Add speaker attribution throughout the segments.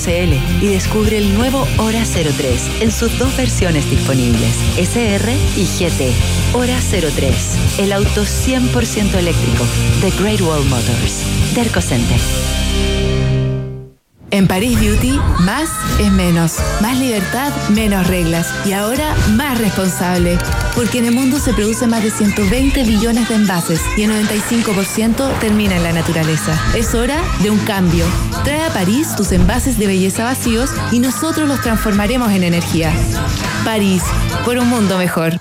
Speaker 1: y descubre el nuevo Hora 03 en sus dos versiones disponibles, SR y GT. Hora 03, el auto 100% eléctrico de Great Wall Motors. Derco Center.
Speaker 2: En París Beauty, más es menos. Más libertad, menos reglas. Y ahora, más responsable. Porque en el mundo se producen más de 120 billones de envases y el 95% termina en la naturaleza. Es hora de un cambio. Trae a París tus envases de belleza vacíos y nosotros los transformaremos en energía. París, por un mundo mejor.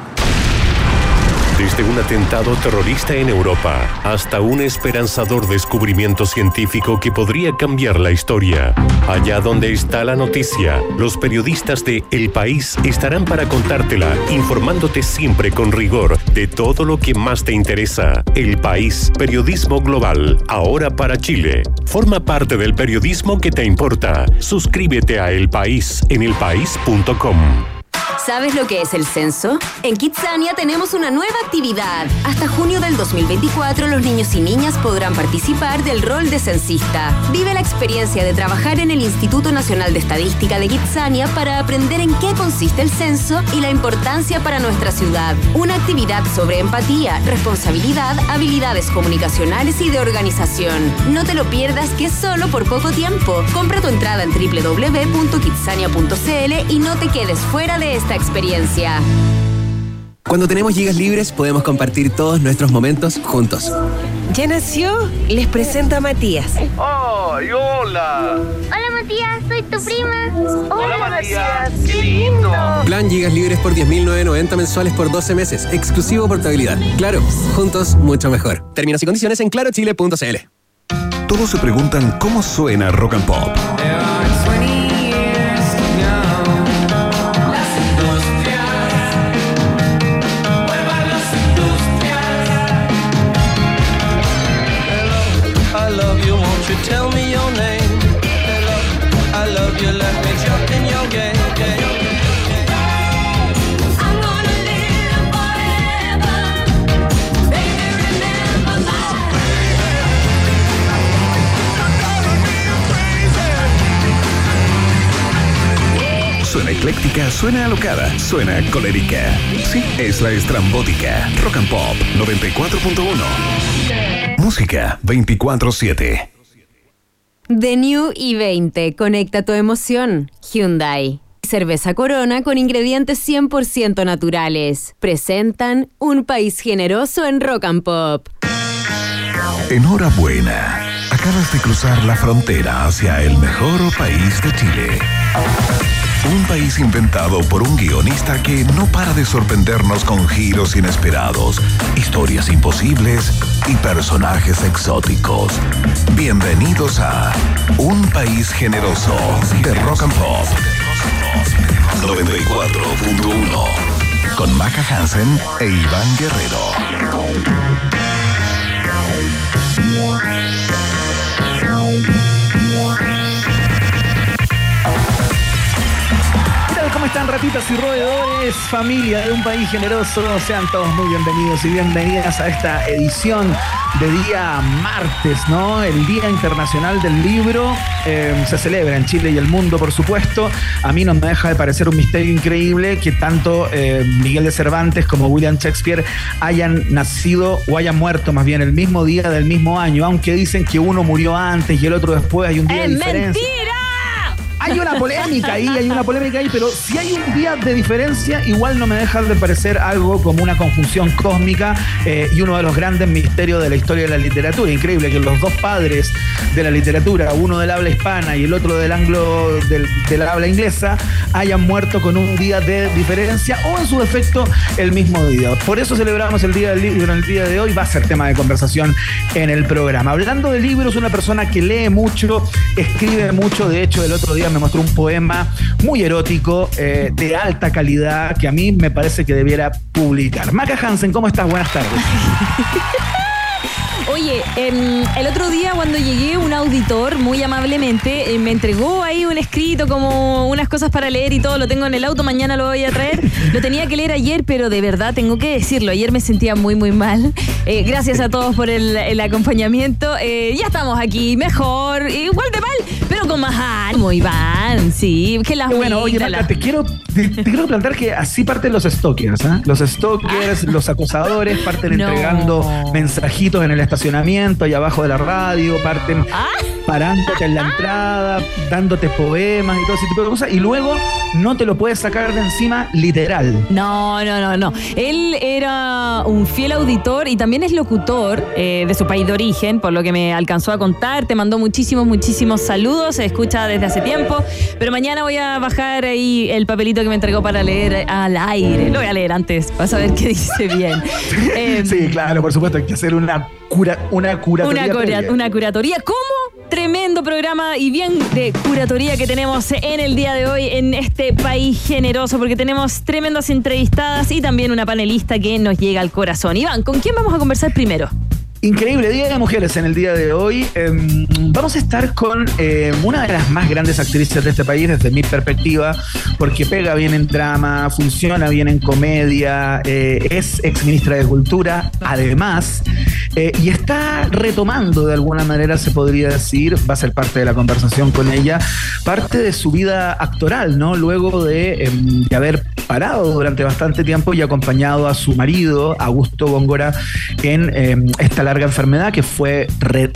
Speaker 3: Desde un atentado terrorista en Europa hasta un esperanzador descubrimiento científico que podría cambiar la historia. Allá donde está la noticia, los periodistas de El País estarán para contártela, informándote siempre con rigor de todo lo que más te interesa. El País, periodismo global, ahora para Chile. Forma parte del periodismo que te importa. Suscríbete a El País en elpaís.com.
Speaker 4: ¿Sabes lo que es el censo? En Kidzania tenemos una nueva actividad. Hasta junio del 2024, los niños y niñas podrán participar del rol de censista. Vive la experiencia de trabajar en el Instituto Nacional de Estadística de Kidzania para aprender en qué consiste el censo y la importancia para nuestra ciudad. Una actividad sobre empatía, responsabilidad, habilidades comunicacionales y de organización. No te lo pierdas, que es solo por poco tiempo. Compra tu entrada en www.kidzania.cl y no te quedes fuera de esta experiencia.
Speaker 5: Cuando tenemos gigas libres, podemos compartir todos nuestros momentos juntos.
Speaker 6: ¿Ya nació? Les presento a Matías.
Speaker 7: ¡Ay, hola!
Speaker 8: Hola, Matías, soy tu prima.
Speaker 7: Hola, Matías, qué lindo.
Speaker 5: Plan gigas libres por 10.990 mensuales por 12 meses. Exclusivo portabilidad. Claro, juntos mucho mejor. Términos y condiciones en clarochile.cl.
Speaker 9: Todos se preguntan cómo suena Rock and Pop.
Speaker 10: Tell me your name. Hello, I love you. Let me jump in your game. I'm gonna live forever. Baby, remember
Speaker 9: my. Suena ecléctica, suena alocada, suena colérica. Sí, es la estrambótica. Rock and Pop 94.1. Música 24/7.
Speaker 4: The New i20, conecta tu emoción. Hyundai. Cerveza Corona con ingredientes 100% naturales. Presentan Un País Generoso en Rock and Pop.
Speaker 9: Enhorabuena. Acabas de cruzar la frontera hacia el mejor país de Chile. Un país inventado por un guionista que no para de sorprendernos con giros inesperados, historias imposibles y personajes exóticos. Bienvenidos a Un País Generoso de Rock and Pop 94.1 con Maca Hansen e Iván Guerrero.
Speaker 11: ¿Cómo están, ratitas y roedores? Familia de Un País Generoso, sean todos muy bienvenidos y bienvenidas a esta edición de día martes, ¿no? El Día Internacional del Libro se celebra en Chile y el mundo, por supuesto. A mí no me deja de parecer un misterio increíble que tanto Miguel de Cervantes como William Shakespeare hayan nacido o hayan muerto más bien el mismo día del mismo año, aunque dicen que uno murió antes y el otro después, hay un día de diferencia.
Speaker 4: ¡Mentira!
Speaker 11: Hay una polémica ahí, pero si hay un día de diferencia, igual no me deja de parecer algo como una conjunción cósmica y uno de los grandes misterios de la historia de la literatura. Increíble que los dos padres de la literatura, uno del habla hispana y el otro del habla inglesa, hayan muerto con un día de diferencia o en su defecto el mismo día. Por eso celebramos el Día del Libro en el día de hoy. Va a ser tema de conversación en el programa. Hablando de libros, una persona que lee mucho, escribe mucho. De hecho, el otro día me mostró un poema muy erótico, de alta calidad, que a mí me parece que debiera publicar. Maca Hansen, ¿cómo estás? Buenas tardes.
Speaker 12: Oye, el otro día cuando llegué, un auditor muy amablemente me entregó ahí un escrito como unas cosas para leer y todo, lo tengo en el auto, mañana lo voy a traer. Lo tenía que leer ayer, pero de verdad tengo que decirlo, ayer me sentía muy muy mal. Gracias a todos por el acompañamiento. Ya estamos aquí, mejor, igual de mal, pero con más ánimo, Iván, sí. Que las
Speaker 11: bueno, oye, Marta, te quiero plantear que así parten los stalkers, ¿eh? Los stalkers, los acosadores parten entregando mensajitos en el estacionamiento, allá abajo de la radio, parten parándote en la entrada, dándote poemas y todo ese tipo de cosas, y luego no te lo puedes sacar de encima literal.
Speaker 12: No. Él era un fiel auditor y también es locutor de su país de origen, por lo que me alcanzó a contar. Te mandó muchísimos saludos, se escucha desde hace tiempo, pero mañana voy a bajar ahí el papelito que me entregó para leer al aire. Lo voy a leer antes, para saber qué dice bien.
Speaker 11: Sí, claro, por supuesto, hay que hacer una curatoría.
Speaker 12: Una curatoría. ¿Cómo? Tremendo programa y bien de curatoría que tenemos en el día de hoy en este país generoso, porque tenemos tremendas entrevistadas y también una panelista que nos llega al corazón. Iván, ¿con quién vamos a conversar primero?
Speaker 11: Increíble Día de Mujeres en el día de hoy. Vamos a estar con una de las más grandes actrices de este país desde mi perspectiva, porque pega bien en drama, funciona bien en comedia, es exministra de Cultura, además, y está retomando de alguna manera, se podría decir, va a ser parte de la conversación con ella, parte de su vida actoral, ¿no? Luego de haber parado durante bastante tiempo y acompañado a su marido, Augusto Góngora, en esta larga enfermedad que fue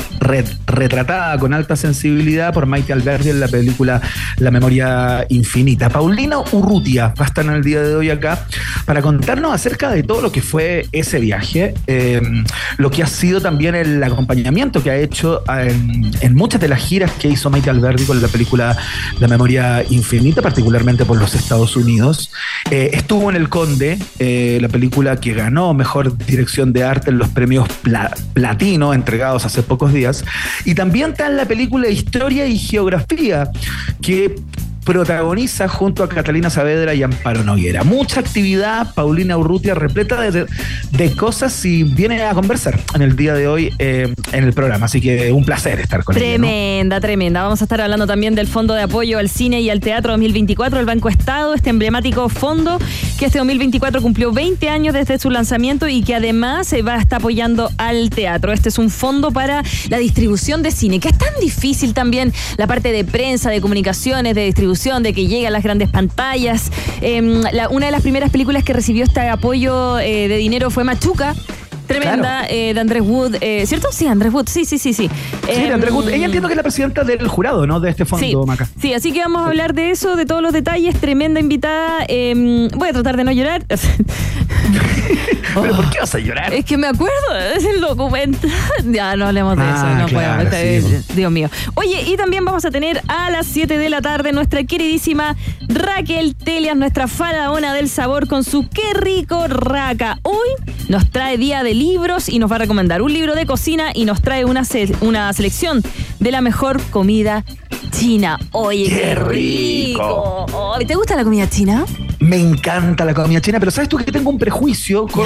Speaker 11: retratada con alta sensibilidad por Maite Alberdi en la película La Memoria Infinita. Paulina Urrutia va a estar en el día de hoy acá para contarnos acerca de todo lo que fue ese viaje, lo que ha sido también el acompañamiento que ha hecho en muchas de las giras que hizo Maite Alberdi con la película La Memoria Infinita, particularmente por los Estados Unidos. Estuvo en El Conde, la película que ganó Mejor Dirección de Arte en los premios Platino, entregados hace pocos días. Y también está en la película Historia y Geografía, que protagoniza junto a Catalina Saavedra y Amparo Noguera. Mucha actividad, Paulina Urrutia, repleta de cosas, y viene a conversar en el día de hoy en el programa. Así que un placer estar con ella, ¿no?
Speaker 12: Tremenda. Vamos a estar hablando también del Fondo de Apoyo al Cine y al Teatro 2024, el Banco Estado, este emblemático fondo que este 2024 cumplió 20 años desde su lanzamiento y que además se va a estar apoyando al teatro. Este es un fondo para la distribución de cine, que es tan difícil también la parte de prensa, de comunicaciones, de distribución, de que llegue a las grandes pantallas. Una de las primeras películas que recibió este apoyo de dinero fue Machuca. Tremenda, claro. De Andrés Wood, ¿cierto? Sí, Andrés Wood, sí. Sí,
Speaker 11: de Andrés Wood. Ella entiendo que es la presidenta del jurado, ¿no? De este fondo,
Speaker 12: sí,
Speaker 11: Maca.
Speaker 12: Sí, así que vamos a hablar de eso, de todos los detalles. Tremenda invitada. Voy a tratar de no llorar.
Speaker 11: ¿Pero por qué vas a llorar?
Speaker 12: Es que me acuerdo, es el documento. Ya, no hablemos de eso, no
Speaker 11: claro,
Speaker 12: podemos.
Speaker 11: Sí.
Speaker 12: Dios mío. Oye, y también vamos a tener a las 7 de la tarde nuestra queridísima Raquel Telias, nuestra faraona del sabor, con su Qué Rico Raca. Hoy nos trae día de libros y nos va a recomendar un libro de cocina y nos trae una selección de la mejor comida china. Oye, qué rico. Oh, ¿te gusta la comida china?
Speaker 11: Me encanta la comida china, pero ¿sabes tú que tengo un prejuicio con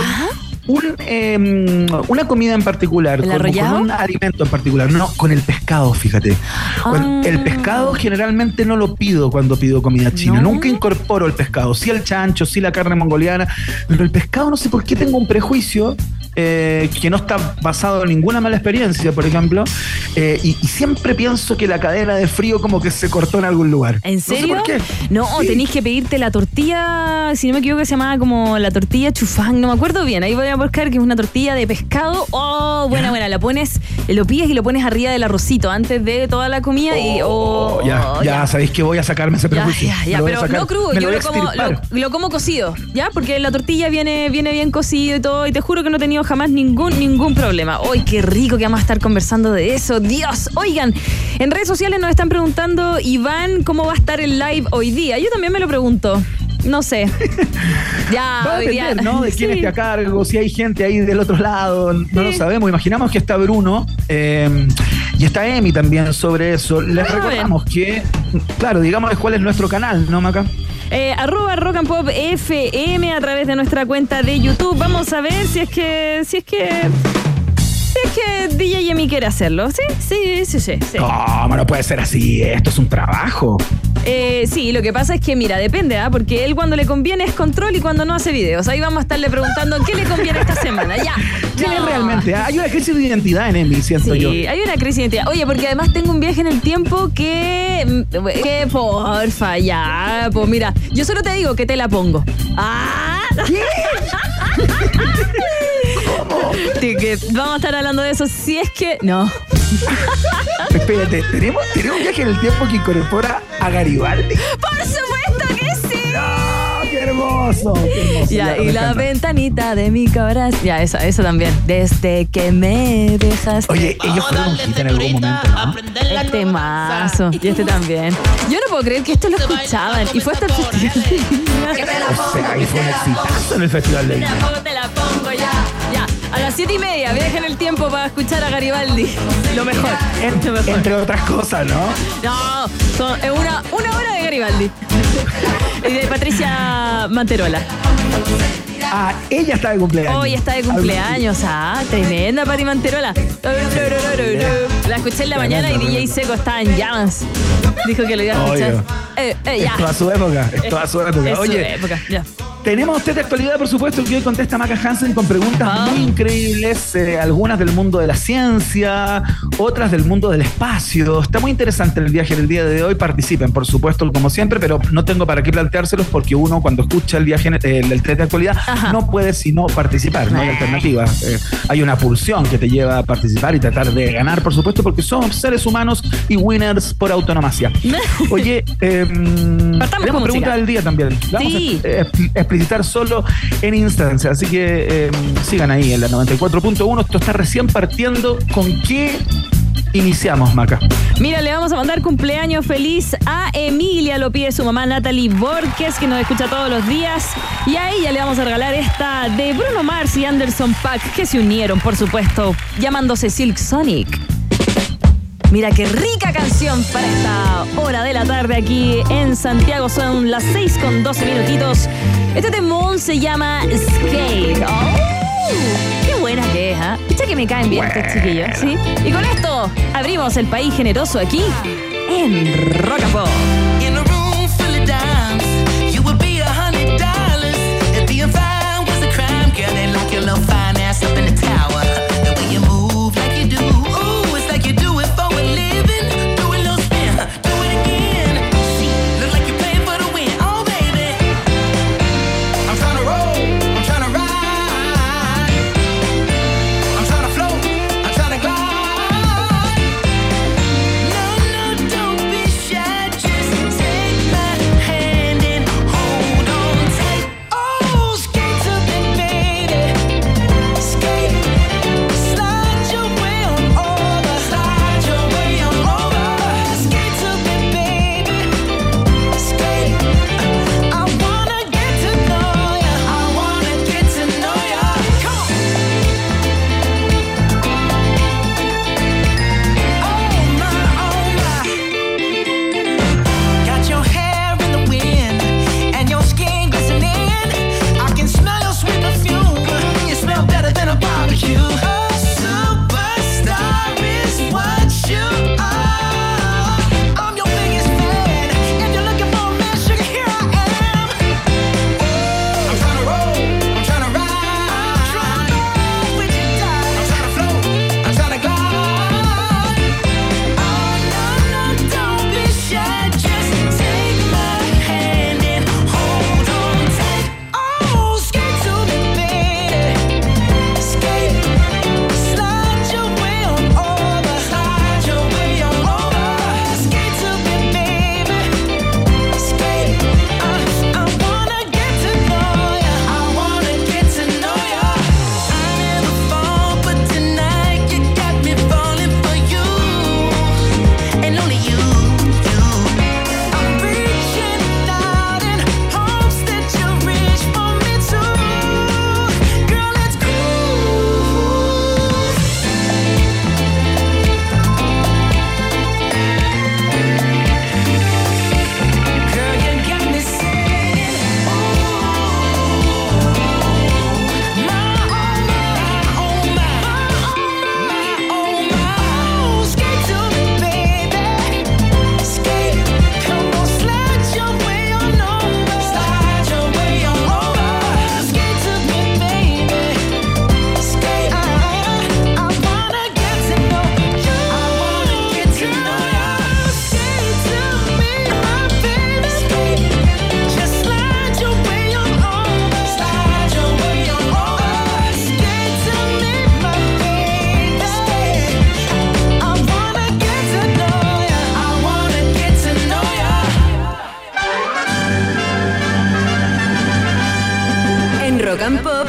Speaker 11: una comida en particular, con un alimento en particular? No, con el pescado, fíjate. El pescado generalmente no lo pido cuando pido comida china. ¿No? Nunca incorporo el pescado. Sí el chancho, sí la carne mongoliana, pero el pescado no sé por qué tengo un prejuicio que no está basado en ninguna mala experiencia, por ejemplo, y siempre pienso que la cadena de frío como que se cortó en algún lugar.
Speaker 12: ¿En serio?
Speaker 11: No sé por qué.
Speaker 12: No, sí. Tenés que pedirte la tortilla, si no me equivoco, se llamaba como la tortilla chufán, no me acuerdo bien. Ahí voy a buscar, que es una tortilla de pescado. Oh, buena, la pones, lo pides y lo pones arriba del arrocito antes de toda la comida y
Speaker 11: ya sabéis que voy a sacarme ese prejuicio.
Speaker 12: Ya, pero no crudo, yo lo como cocido, ¿ya? Porque la tortilla viene bien cocido y todo, y te juro que no he tenido jamás ningún problema. ¡Ay, qué rico que vamos a estar conversando de eso! ¡Dios! Oigan, en redes sociales nos están preguntando, Iván, ¿cómo va a estar el live hoy día? Yo también me lo pregunto. No sé.
Speaker 11: Va a depender, ¿no? De quién esté a cargo, si hay gente ahí del otro lado, no lo sabemos. Imaginamos que está Bruno y está Emi también sobre eso. Les recordamos que, claro, digamos cuál es nuestro canal, ¿no, Maca?
Speaker 12: @rockandpopfm a través de nuestra cuenta de YouTube. Vamos a ver si es que que DJ Emi quiere hacerlo. Sí.
Speaker 11: ¿Cómo no puede ser así? Esto es un trabajo.
Speaker 12: Sí, lo que pasa es que, mira, depende, porque él cuando le conviene es control y cuando no hace videos. Ahí vamos a estarle preguntando qué le conviene esta semana. Ya.
Speaker 11: ¿Quién es realmente? Hay una crisis de identidad en Emi, siento yo.
Speaker 12: Sí, hay una crisis de identidad. Oye, porque además tengo un viaje en el tiempo que porfa, ya. Pues mira, yo solo te digo que te la pongo. ¿Qué? ¿Cómo? Que vamos a estar hablando de eso si es que... No.
Speaker 11: Espérate, ¿tenemos un viaje en el tiempo que incorpora a Garibaldi?
Speaker 12: ¡Por supuesto que sí!
Speaker 11: ¡No! ¡Qué hermoso!
Speaker 12: Ya, y la ventanita de mi corazón. Ya, eso también. Desde que me dejaste.
Speaker 11: Oye, ellos fueron un hit en algún momento, ¿no?
Speaker 12: Este mazo. Y este también. Yo no puedo creer que esto lo escuchaban. Y fue hasta el Festival de Viña.
Speaker 11: O sea, ahí fue un exitazo en el Festival de Viña.
Speaker 12: Te la pongo ya. Ya. A las 7:30, viaje en el tiempo para escuchar a Garibaldi. Lo mejor.
Speaker 11: Entre otras cosas, ¿no?
Speaker 12: No, es una hora de Garibaldi. Y de Patricia Manterola.
Speaker 11: Ella está de cumpleaños.
Speaker 12: Hoy está de cumpleaños. Tremenda Pati Manterola. La escuché en la mañana y DJ Seco estaba en llamas. Dijo que lo iba a escuchar.
Speaker 11: Es toda su época. Oye, tenemos test de actualidad, por supuesto, que hoy contesta Maca Hansen con preguntas muy increíbles, algunas del mundo de la ciencia, otras del mundo del espacio. Está muy interesante el viaje del día de hoy. Participen, por supuesto, como siempre, pero no tengo para qué planteárselos porque uno cuando escucha el viaje, el test de actualidad, no puede sino participar, no hay alternativa. Hay una pulsión que te lleva a participar y tratar de ganar, por supuesto, porque somos seres humanos y winners por autonomía. Oye, tenemos pregunta del día también. Vamos a explicitar solo en instancia, así que sigan ahí en la 94.1. Esto está recién partiendo. ¿Con qué iniciamos, Maca?
Speaker 12: Mira, le vamos a mandar cumpleaños feliz a Emilia, lo pide su mamá Natalie Borges, que nos escucha todos los días, y a ella le vamos a regalar esta de Bruno Mars y Anderson .Paak, que se unieron, por supuesto, llamándose Silk Sonic. Mira qué rica canción para esta hora de la tarde aquí en Santiago. Son las 6:12. Este temón se llama Skate. ¡Qué buena que es! Escucha que me caen bien estos chiquillos, ¿sí? Y con esto abrimos el país generoso aquí en Rock and Pop.
Speaker 13: Don't be shy.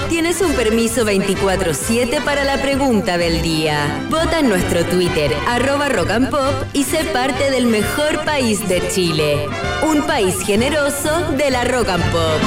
Speaker 4: tienes un permiso 24/7 para la pregunta del día. Vota en nuestro Twitter, @rockandpop, y sé parte del mejor país de Chile. Un país generoso de la Rock and Pop.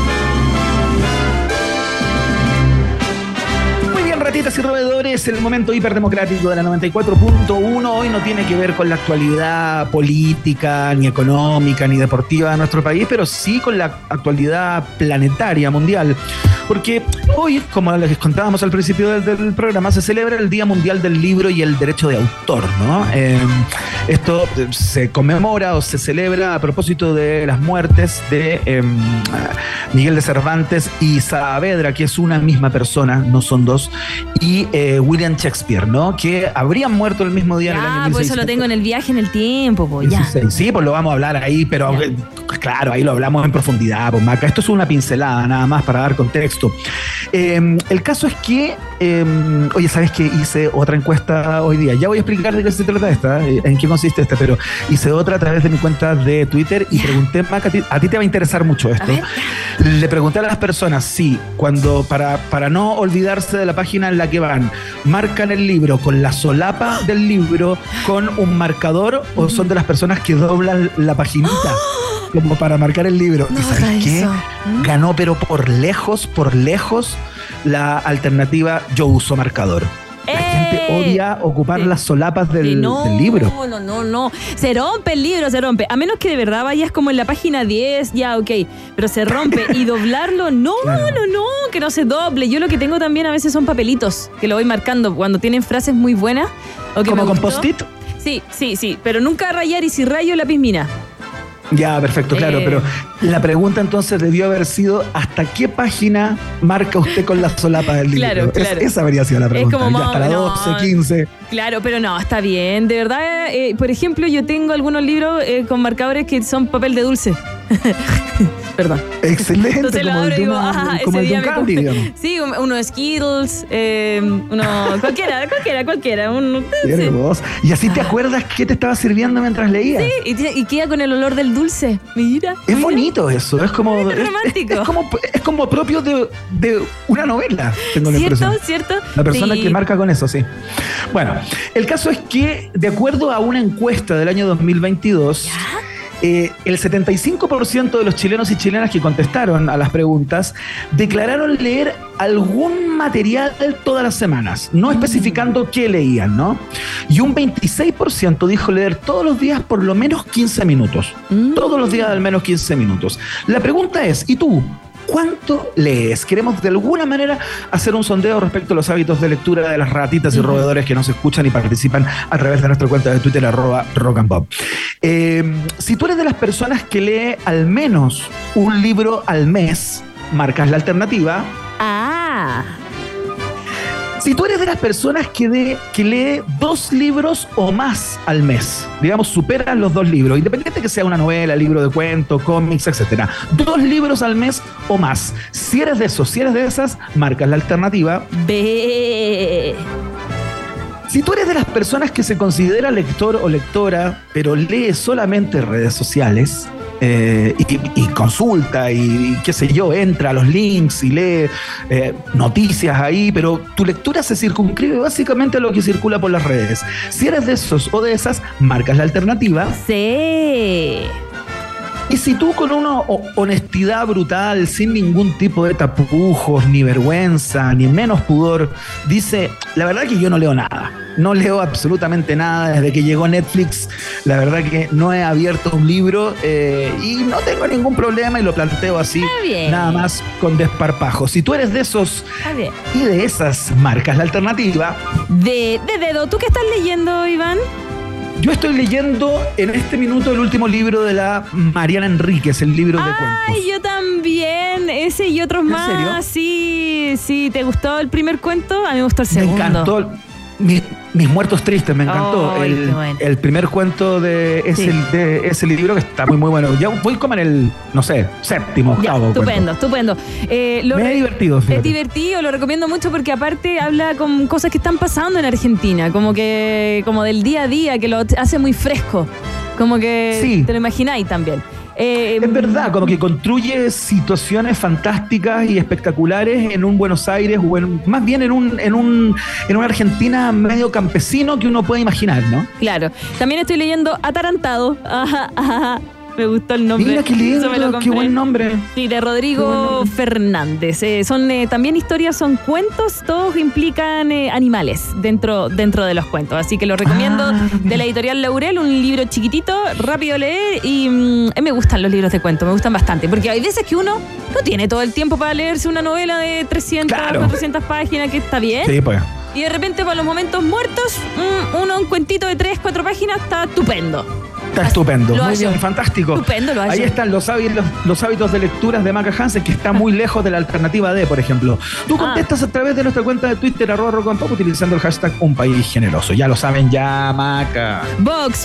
Speaker 11: Ratitas y roedores, el momento hiperdemocrático de la 94.1. Hoy no tiene que ver con la actualidad política, ni económica, ni deportiva de nuestro país, pero sí con la actualidad planetaria, mundial. Porque hoy, como les contábamos al principio del programa, se celebra el Día Mundial del Libro y el Derecho de Autor, ¿no? Esto se conmemora o se celebra a propósito de las muertes de Miguel de Cervantes y Saavedra, que es una misma persona, no son dos, y William Shakespeare, ¿no? Que habrían muerto el mismo día en el año 1600.
Speaker 12: Pues eso lo tengo en el viaje en el tiempo, pues ya.
Speaker 11: Sí, pues lo vamos a hablar ahí, pero claro, ahí lo hablamos en profundidad, pues Maca. Esto es una pincelada nada más para dar contexto. El caso es que, oye, ¿sabes qué? Hice otra encuesta hoy día. Ya voy a explicar de qué se trata esta, en qué consiste esta, pero hice otra a través de mi cuenta de Twitter y pregunté, Maca, a ti te va a interesar mucho esto. Le pregunté a las personas si cuando, para no olvidarse de la página en la que van, marcan el libro con la solapa del libro con un marcador o son de las personas que doblan la paginita como para marcar el libro. ¿Y sabes qué? Ganó, pero por lejos, la alternativa yo uso marcador. La gente odia ocupar las solapas del libro.
Speaker 12: No. Se rompe el libro, se rompe. A menos que de verdad vayas como en la página 10, ya, ok. Pero se rompe. Y doblarlo, no, que no se doble. Yo lo que tengo también a veces son papelitos, que lo voy marcando cuando tienen frases muy buenas. O que
Speaker 11: ¿como con post-it?
Speaker 12: Sí. Pero nunca rayar, y si rayo, lápiz mina.
Speaker 11: Ya, perfecto, claro, pero la pregunta entonces debió haber sido ¿hasta qué página marca usted con la solapa del libro?
Speaker 12: Claro.
Speaker 11: Esa habría sido la pregunta.
Speaker 12: Es como
Speaker 11: ya, hasta la 12, 15.
Speaker 12: Claro, pero no, está bien. De verdad, por ejemplo, yo tengo algunos libros con marcadores que son papel de dulce. Perdón.
Speaker 11: Excelente.
Speaker 12: Entonces lo abro y digo,
Speaker 11: como
Speaker 12: ese
Speaker 11: el
Speaker 12: día
Speaker 11: candy, digamos.
Speaker 12: Sí, uno Skittles, uno cualquiera.
Speaker 11: Y así te acuerdas qué te estaba sirviendo mientras leías.
Speaker 12: Sí, y queda con el olor del dulce. Mira.
Speaker 11: Es bonito eso, es como
Speaker 12: romántico.
Speaker 11: Es como propio de una novela, tengo la impresión.
Speaker 12: ¿Cierto?
Speaker 11: La persona que marca con eso, sí. Bueno, el caso es que, de acuerdo a una encuesta del año 2022, el 75% de los chilenos y chilenas que contestaron a las preguntas declararon leer algún material todas las semanas, no especificando qué leían, ¿no? Y un 26% dijo leer todos los días por lo menos 15 minutos. Todos los días al menos 15 minutos. La pregunta es, ¿y tú? ¿Cuánto lees? Queremos de alguna manera hacer un sondeo respecto a los hábitos de lectura de las ratitas y roedores que nos escuchan y participan a través de nuestra cuenta de Twitter @rockandpop. Si tú eres de las personas que lee al menos un libro al mes, marcas la alternativa. Si tú eres de las personas que lee 2 libros o más al mes, digamos, superan los 2 libros, independiente que sea una novela, libro de cuentos, cómics, etc. 2 libros al mes o más. Si eres de esos, si eres de esas, marcas la alternativa B. Si tú eres de las personas que se considera lector o lectora, pero lee solamente redes sociales, y consulta y qué sé yo, entra a los links y lee noticias ahí, pero tu lectura se circunscribe básicamente a lo que circula por las redes. Si eres de esos o de esas, marcas la alternativa
Speaker 12: Sí.
Speaker 11: Y si tú con una honestidad brutal, sin ningún tipo de tapujos, ni vergüenza, ni menos pudor, dice, la verdad que yo no leo nada. No leo absolutamente nada desde que llegó Netflix. La verdad que no he abierto un libro y no tengo ningún problema y lo planteo así, nada más con desparpajo. Si tú eres de esos y de esas, marcas la alternativa.
Speaker 12: De dedo. ¿Tú qué estás leyendo, Iván?
Speaker 11: Yo estoy leyendo en este minuto el último libro de la Mariana Enríquez, el libro de cuentos.
Speaker 12: Ay, yo también. Ese y otros más.
Speaker 11: ¿En serio?
Speaker 12: Sí. ¿Te gustó el primer cuento? A mí me gustó el segundo.
Speaker 11: Me encantó. Mis muertos tristes, me encantó. El primer cuento de ese libro que está muy, muy bueno. Ya voy como en el, no sé, séptimo, octavo.
Speaker 12: Estupendo.
Speaker 11: Me he divertido, fíjate.
Speaker 12: Es divertido, lo recomiendo mucho porque aparte habla con cosas que están pasando en Argentina, como del día a día, que lo hace muy fresco. Como que te lo imagináis también.
Speaker 11: Es verdad, como que construye situaciones fantásticas y espectaculares en un Buenos Aires, o más bien en una Argentina medio campesino que uno puede imaginar, ¿no?
Speaker 12: Claro. También estoy leyendo Atarantado. Ajá. Me gustó el nombre.
Speaker 11: Mira qué lindo, qué buen nombre.
Speaker 12: Sí, de Rodrigo Fernández. Son también historias, son cuentos, todos implican animales dentro de los cuentos. Así que lo recomiendo, de la editorial Laurel, un libro chiquitito, rápido de leer, y me gustan los libros de cuentos, me gustan bastante, porque hay veces que uno no tiene todo el tiempo para leerse una novela de 300, 400 páginas, que está bien.
Speaker 11: Sí, pues.
Speaker 12: Y de repente, para los momentos muertos, un cuentito de 3, 4 páginas está estupendo.
Speaker 11: Está estupendo, muy bien, fantástico.
Speaker 12: Estupendo, lo hallo.
Speaker 11: Ahí están los hábitos de lecturas de Maca Hansen, que está muy lejos de la alternativa D, por ejemplo. Tú contestas a través de nuestra cuenta de Twitter, @rockandpop, utilizando el hashtag Un País Generoso. Ya lo saben, ya, Maca.
Speaker 12: Vox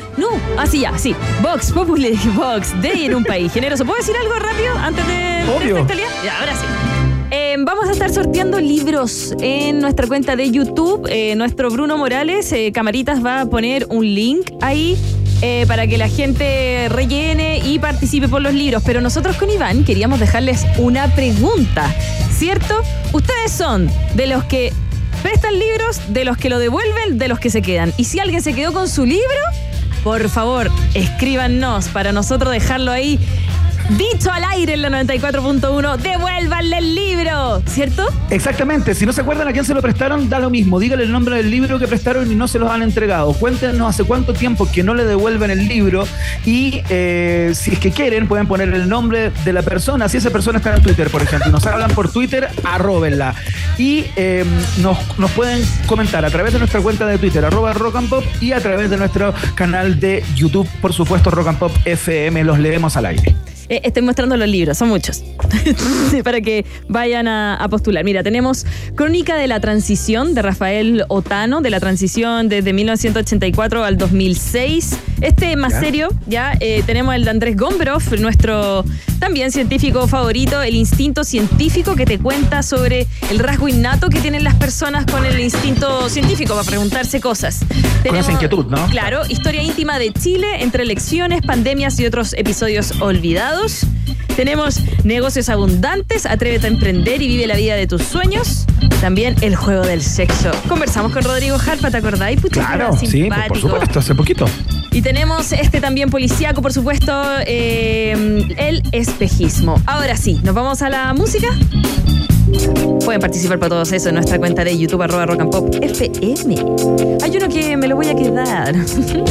Speaker 12: Populi, Vox Day en Un País Generoso. ¿Puedo decir algo rápido antes de esta actualidad? Ya, ahora sí. Vamos a estar sorteando libros en nuestra cuenta de YouTube. Nuestro Bruno Morales, Camaritas, va a poner un link ahí para que la gente rellene y participe por los libros. Pero nosotros con Iván queríamos dejarles una pregunta, ¿cierto? Ustedes son de los que prestan libros, de los que lo devuelven, de los que se quedan. Y si alguien se quedó con su libro, por favor, escríbanos para nosotros dejarlo ahí dicho al aire en la 94.1, devuélvanle el libro, ¿cierto?
Speaker 11: Exactamente, si no se acuerdan a quién se lo prestaron, da lo mismo, díganle el nombre del libro que prestaron y no se los han entregado. Cuéntenos hace cuánto tiempo que no le devuelven el libro y si es que quieren pueden poner el nombre de la persona, si esa persona está en Twitter, por ejemplo, y nos hablan por Twitter, arróbenla. Y nos pueden comentar a través de nuestra cuenta de Twitter, @rockandpop, y a través de nuestro canal de YouTube, por supuesto, Rock and Pop FM, los leemos al aire.
Speaker 12: Estoy mostrando los libros, son muchos, para que vayan a postular. Mira, tenemos Crónica de la Transición, de Rafael Otano, de la transición desde 1984 al 2006. Más serio, tenemos el de Andrés Gombrov, nuestro también científico favorito, El Instinto Científico, que te cuenta sobre el rasgo innato que tienen las personas con el instinto científico para preguntarse cosas.
Speaker 11: Con esa inquietud, ¿no?
Speaker 12: Claro, Historia íntima de Chile, entre elecciones, pandemias y otros episodios olvidados. Tenemos Negocios Abundantes, Atrévete a emprender y vive la vida de tus sueños. También El Juego del Sexo. Conversamos con Rodrigo Harpa, ¿te acordáis?
Speaker 11: Claro, sí, por supuesto, hace poquito.
Speaker 12: Y tenemos también policíaco, por supuesto, El Espejismo. Ahora sí, ¿nos vamos a la música? Pueden participar para todos eso en nuestra cuenta de YouTube, @rockandpopfm. Hay uno que me lo voy a quedar.
Speaker 11: Sonó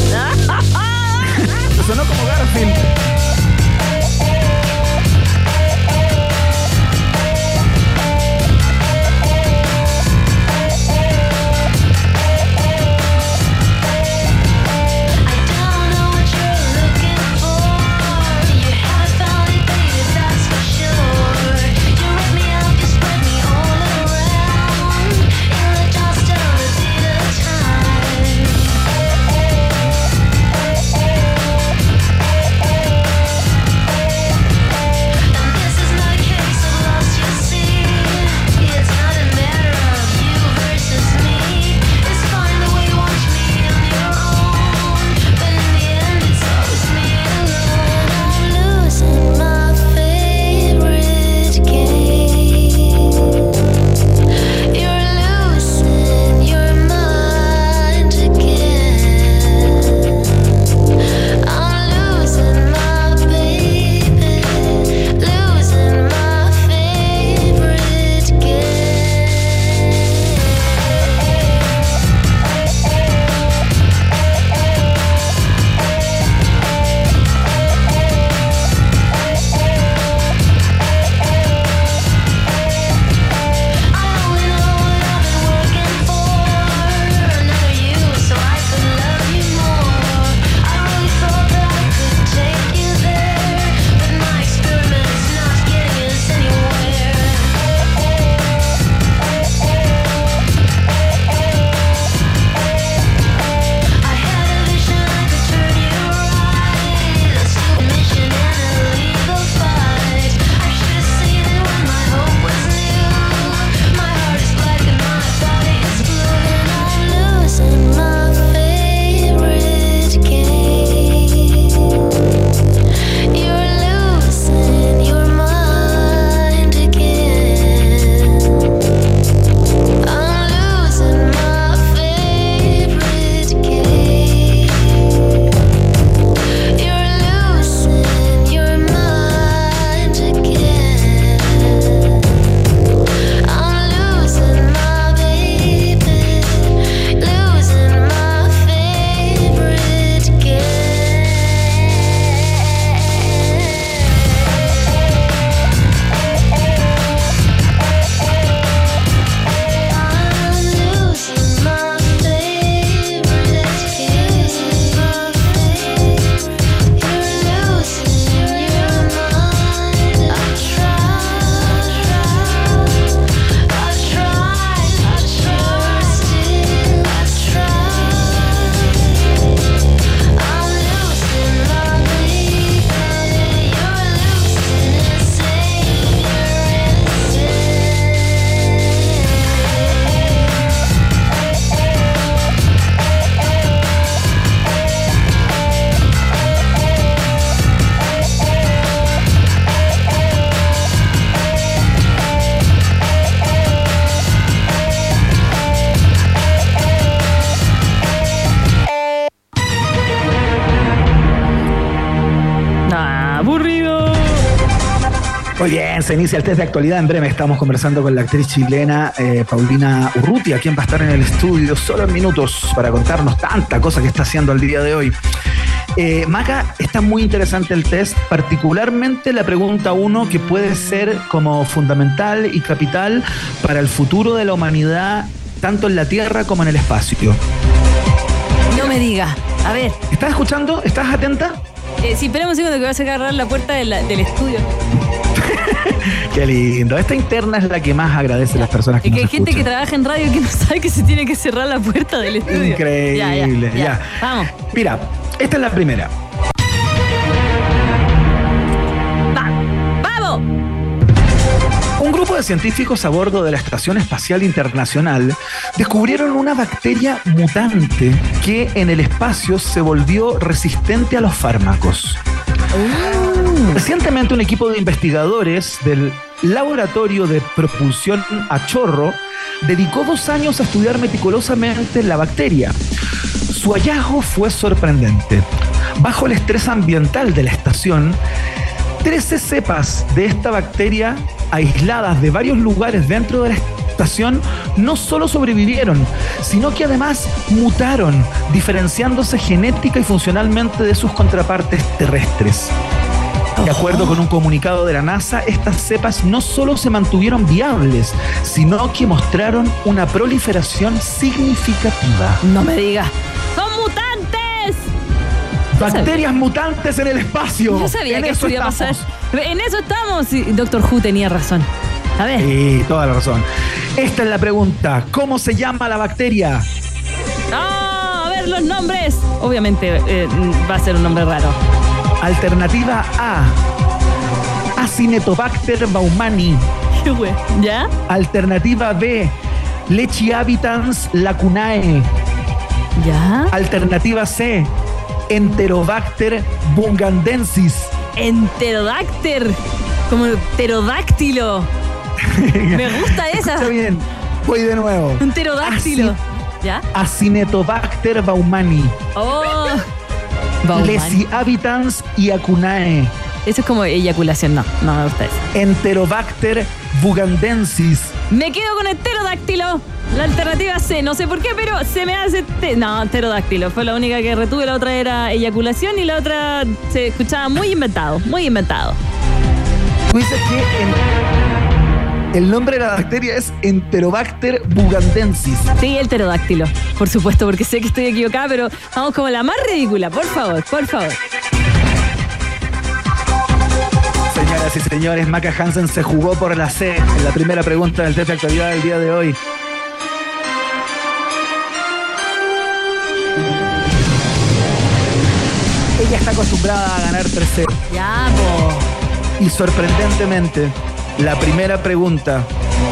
Speaker 11: como Garfield.
Speaker 12: aburrido.
Speaker 11: Muy bien, se inicia el test de actualidad. En breve estamos conversando con la actriz chilena Paulina Urrutia, quien va a estar en el estudio solo en minutos para contarnos tanta cosa que está haciendo al día de hoy. Maca, está muy interesante el test, particularmente la pregunta 1, que puede ser como fundamental y capital para el futuro de la humanidad, tanto en la Tierra como en el espacio.
Speaker 12: No me diga. A ver.
Speaker 11: ¿Estás escuchando? ¿Estás atenta?
Speaker 12: Sí, esperemos un segundo que vas a agarrar la puerta del estudio.
Speaker 11: Qué lindo. Esta interna es la que más agradece a las personas que nos
Speaker 12: hay gente
Speaker 11: escuchan.
Speaker 12: que trabaja en radio que no sabe que se tiene que cerrar la puerta del estudio.
Speaker 11: Increíble. Ya.
Speaker 12: Vamos.
Speaker 11: Mira, esta es la primera.
Speaker 12: ¡Vamos!
Speaker 11: Un grupo de científicos a bordo de la Estación Espacial Internacional descubrieron una bacteria mutante que en el espacio se volvió resistente a los fármacos. Recientemente un equipo de investigadores del Laboratorio de Propulsión a Chorro dedicó 2 años a estudiar meticulosamente la bacteria. Su hallazgo fue sorprendente. Bajo el estrés ambiental de la estación, 13 cepas de esta bacteria aisladas de varios lugares dentro de la estación no solo sobrevivieron, sino que además mutaron, diferenciándose genética y funcionalmente de sus contrapartes terrestres. De acuerdo con un comunicado de la NASA, estas cepas no solo se mantuvieron viables, sino que mostraron una proliferación significativa.
Speaker 12: No me digas. ¡Son mutantes!
Speaker 11: Bacterias mutantes en el espacio.
Speaker 12: Yo sabía
Speaker 11: en
Speaker 12: que
Speaker 11: eso
Speaker 12: esto iba a pasar.
Speaker 11: estamos.
Speaker 12: En eso estamos. Y Doctor Who tenía razón. A ver.
Speaker 11: Sí, toda la razón. Esta es la pregunta. ¿Cómo se llama la bacteria?
Speaker 12: A ver los nombres. Obviamente va a ser un nombre raro.
Speaker 11: Alternativa A, Acinetobacter baumannii.
Speaker 12: ¿Ya?
Speaker 11: Alternativa B, Lechihabitans lacunae.
Speaker 12: ¿Ya?
Speaker 11: Alternativa C, Enterobacter bungandensis.
Speaker 12: Enterodácter. Como pterodáctilo. Me gusta esa.
Speaker 11: Escucha bien, voy de nuevo.
Speaker 12: Un pterodáctilo. ¿Ya?
Speaker 11: Acinetobacter baumannii.
Speaker 12: Oh.
Speaker 11: Lechihabitans iacunae.
Speaker 12: Eso es como eyaculación. No me gusta eso.
Speaker 11: Enterobacter bungandensis.
Speaker 12: Me quedo con el pterodáctilo. La alternativa C, no sé por qué, pero se me hace... No, pterodáctilo. Fue la única que retuve. La otra era eyaculación y la otra se escuchaba muy inventado. Muy inventado.
Speaker 11: Tú dices que el nombre de la bacteria es Enterobacter bungandensis.
Speaker 12: Sí, el pterodáctilo. Por supuesto, porque sé que estoy equivocada, pero vamos como la más ridícula. Por favor, por favor.
Speaker 11: Señoras y señores, Maca Hansen se jugó por la C en la primera pregunta del test de actualidad del día de hoy. Ella está acostumbrada a ganar 3-0.
Speaker 12: Ya, po.
Speaker 11: Y sorprendentemente, la primera pregunta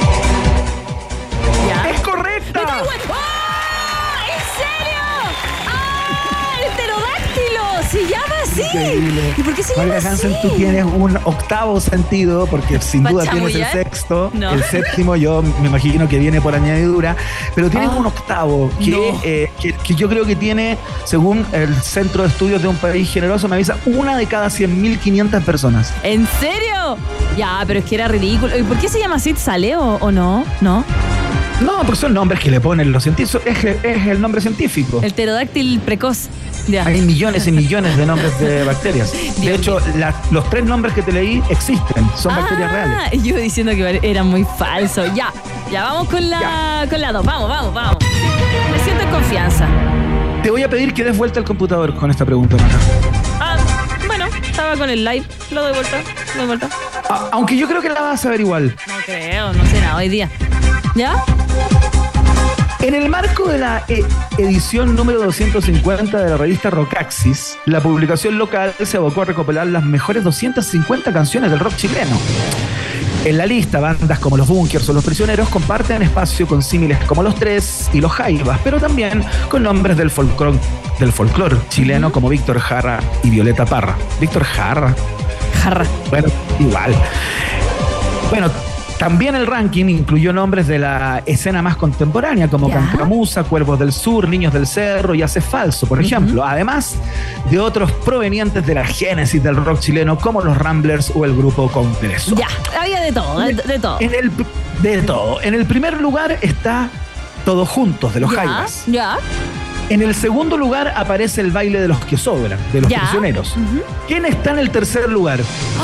Speaker 12: ¿ya?
Speaker 11: ¡es correcta!
Speaker 12: ¡Oh! ¿En serio? ¡Ah! ¡El pterodáctilo! ¡Se llama así!
Speaker 11: Increíble.
Speaker 12: ¿Y por qué se llama
Speaker 11: Maca Hansen,
Speaker 12: así?
Speaker 11: tú tienes un octavo sentido, porque sin duda tienes el
Speaker 12: chamullar?
Speaker 11: sexto.
Speaker 12: No.
Speaker 11: El séptimo yo me imagino que viene por añadidura, pero tienes un octavo que yo creo que tiene, según el Centro de Estudios de un País Generoso, me avisa, 1 de cada 100.500 personas.
Speaker 12: ¿En serio? Ya, pero es que era ridículo. ¿Y por qué se llama así? ¿Sale o no? ¿No?
Speaker 11: No, porque son nombres que le ponen los científicos. Es el nombre científico.
Speaker 12: El pterodáctil precoz. Ya.
Speaker 11: Hay millones y millones de nombres de bacterias. De hecho, los 3 nombres que te leí existen. Son bacterias reales.
Speaker 12: Yo diciendo que era muy falso. Ya, vamos con la 2. Vamos. Me siento en confianza.
Speaker 11: Te voy a pedir que des vuelta al computador con esta pregunta, Maca.
Speaker 12: Bueno, estaba con el live. Lo doy vuelta.
Speaker 11: Aunque yo creo que la vas a ver igual.
Speaker 12: No creo, no sé nada hoy día. ¿Ya?
Speaker 11: En el marco de la edición número 250 de la revista Rockaxis, la publicación local se abocó a recopilar las mejores 250 canciones del rock chileno. En la lista, bandas como Los Bunkers o Los Prisioneros comparten espacio con símiles como Los Tres y Los Jaivas, pero también con nombres del folclore chileno como Víctor Jara y Violeta Parra. ¿Víctor Jara?
Speaker 12: Jarra.
Speaker 11: Bueno, igual. Bueno, También el ranking incluyó nombres de la escena más contemporánea, como Cancamusa, Cuervos del Sur, Niños del Cerro y Hace Falso, por ejemplo. Además de otros provenientes de la génesis del rock chileno, como los Ramblers o el grupo Congreso.
Speaker 12: Ya, había de todo, de todo.
Speaker 11: De todo. En el primer lugar está Todos Juntos, de los Jaivas.
Speaker 12: Ya.
Speaker 11: En el segundo lugar aparece El Baile de los que Sobran, de los Prisioneros. ¿Quién está en el tercer lugar?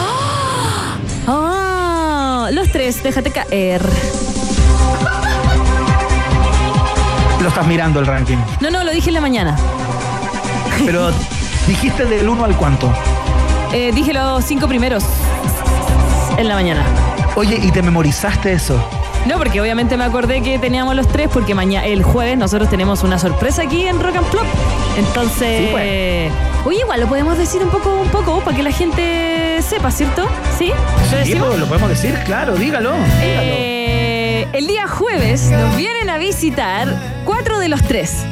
Speaker 12: Los Tres, Déjate Caer.
Speaker 11: Lo estás mirando el ranking.
Speaker 12: No, lo dije en la mañana.
Speaker 11: Pero dijiste del 1 al cuánto.
Speaker 12: Dije los 5 primeros en la mañana.
Speaker 11: Oye, ¿y te memorizaste eso?
Speaker 12: No, porque obviamente me acordé que teníamos los 3, porque el jueves nosotros tenemos una sorpresa aquí en Rock and Pop. Entonces,
Speaker 11: sí, pues.
Speaker 12: Oye, igual lo podemos decir un poco, para que la gente sepa, ¿cierto? ¿Sí?
Speaker 11: Sí, lo podemos decir, claro, dígalo.
Speaker 12: El día jueves nos vienen a visitar 4 de los 3.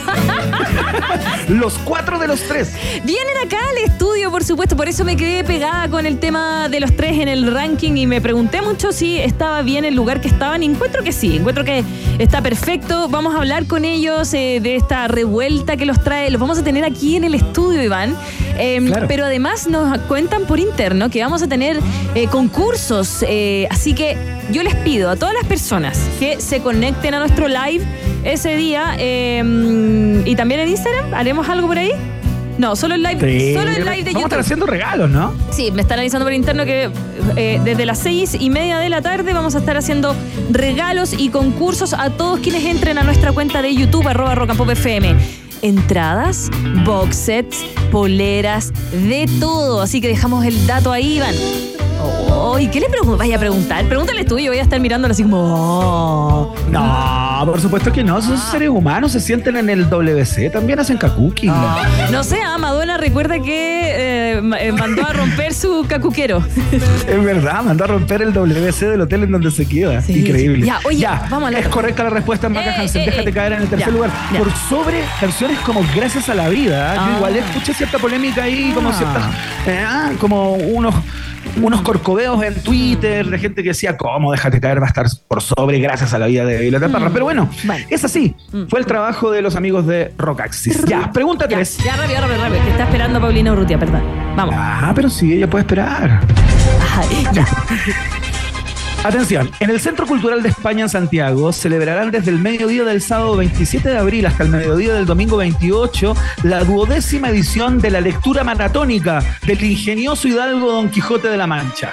Speaker 11: Los 4 de los 3.
Speaker 12: Vienen acá al estudio, por supuesto. Por eso me quedé pegada con el tema de los 3 en el ranking y me pregunté mucho si estaba bien el lugar que estaban. Y encuentro que sí, encuentro que está perfecto. Vamos a hablar con ellos de esta revuelta que los trae. Los vamos a tener aquí en el estudio, Iván. Claro. Pero además nos cuentan por interno que vamos a tener concursos. Así que yo les pido a todas las personas que se conecten a nuestro live ese día y también en Instagram. ¿Haremos algo por ahí? No, solo el live, solo el live de YouTube.
Speaker 11: Vamos a estar haciendo regalos, ¿no?
Speaker 12: Sí, me están avisando por interno que desde las 6:30 de la tarde vamos a estar haciendo regalos y concursos a todos quienes entren a nuestra cuenta de YouTube, @rockandpopfm. Entradas, box sets, poleras, de todo. Así que dejamos el dato ahí, Iván. ¿Y qué le vaya a preguntar? Pregúntale tú, yo voy a estar mirándolo así como...
Speaker 11: No, por supuesto que no. Son seres humanos, se sienten en el WC, también hacen cacuqui.
Speaker 12: No sé, Madonna recuerda que mandó a romper su cacuquero.
Speaker 11: Es verdad, mandó a romper el WC del hotel en donde se queda. Sí. Increíble.
Speaker 12: Vamos a la...
Speaker 11: Es correcta la respuesta en Maca Hansen. Déjate caer en el tercer lugar. Por sobre canciones como Gracias a la Vida. Yo igual escuché cierta polémica ahí, como ciertas... como unos corcoveos en Twitter de gente que decía, ¿cómo Déjate Caer va a estar por sobre Gracias a la Vida de Violeta Parra? Pero bueno, es así. Fue el trabajo de los amigos de Rockaxis. Ya, pregunta 3.
Speaker 12: Ya, rápido, que está esperando Paulina Urrutia, perdón. Vamos.
Speaker 11: Pero sí, ella puede esperar.
Speaker 12: Ya.
Speaker 11: Atención, en el Centro Cultural de España en Santiago celebrarán desde el mediodía del sábado 27 de abril hasta el mediodía del domingo 28 la 12ª edición de la lectura maratónica del ingenioso hidalgo Don Quijote de la Mancha.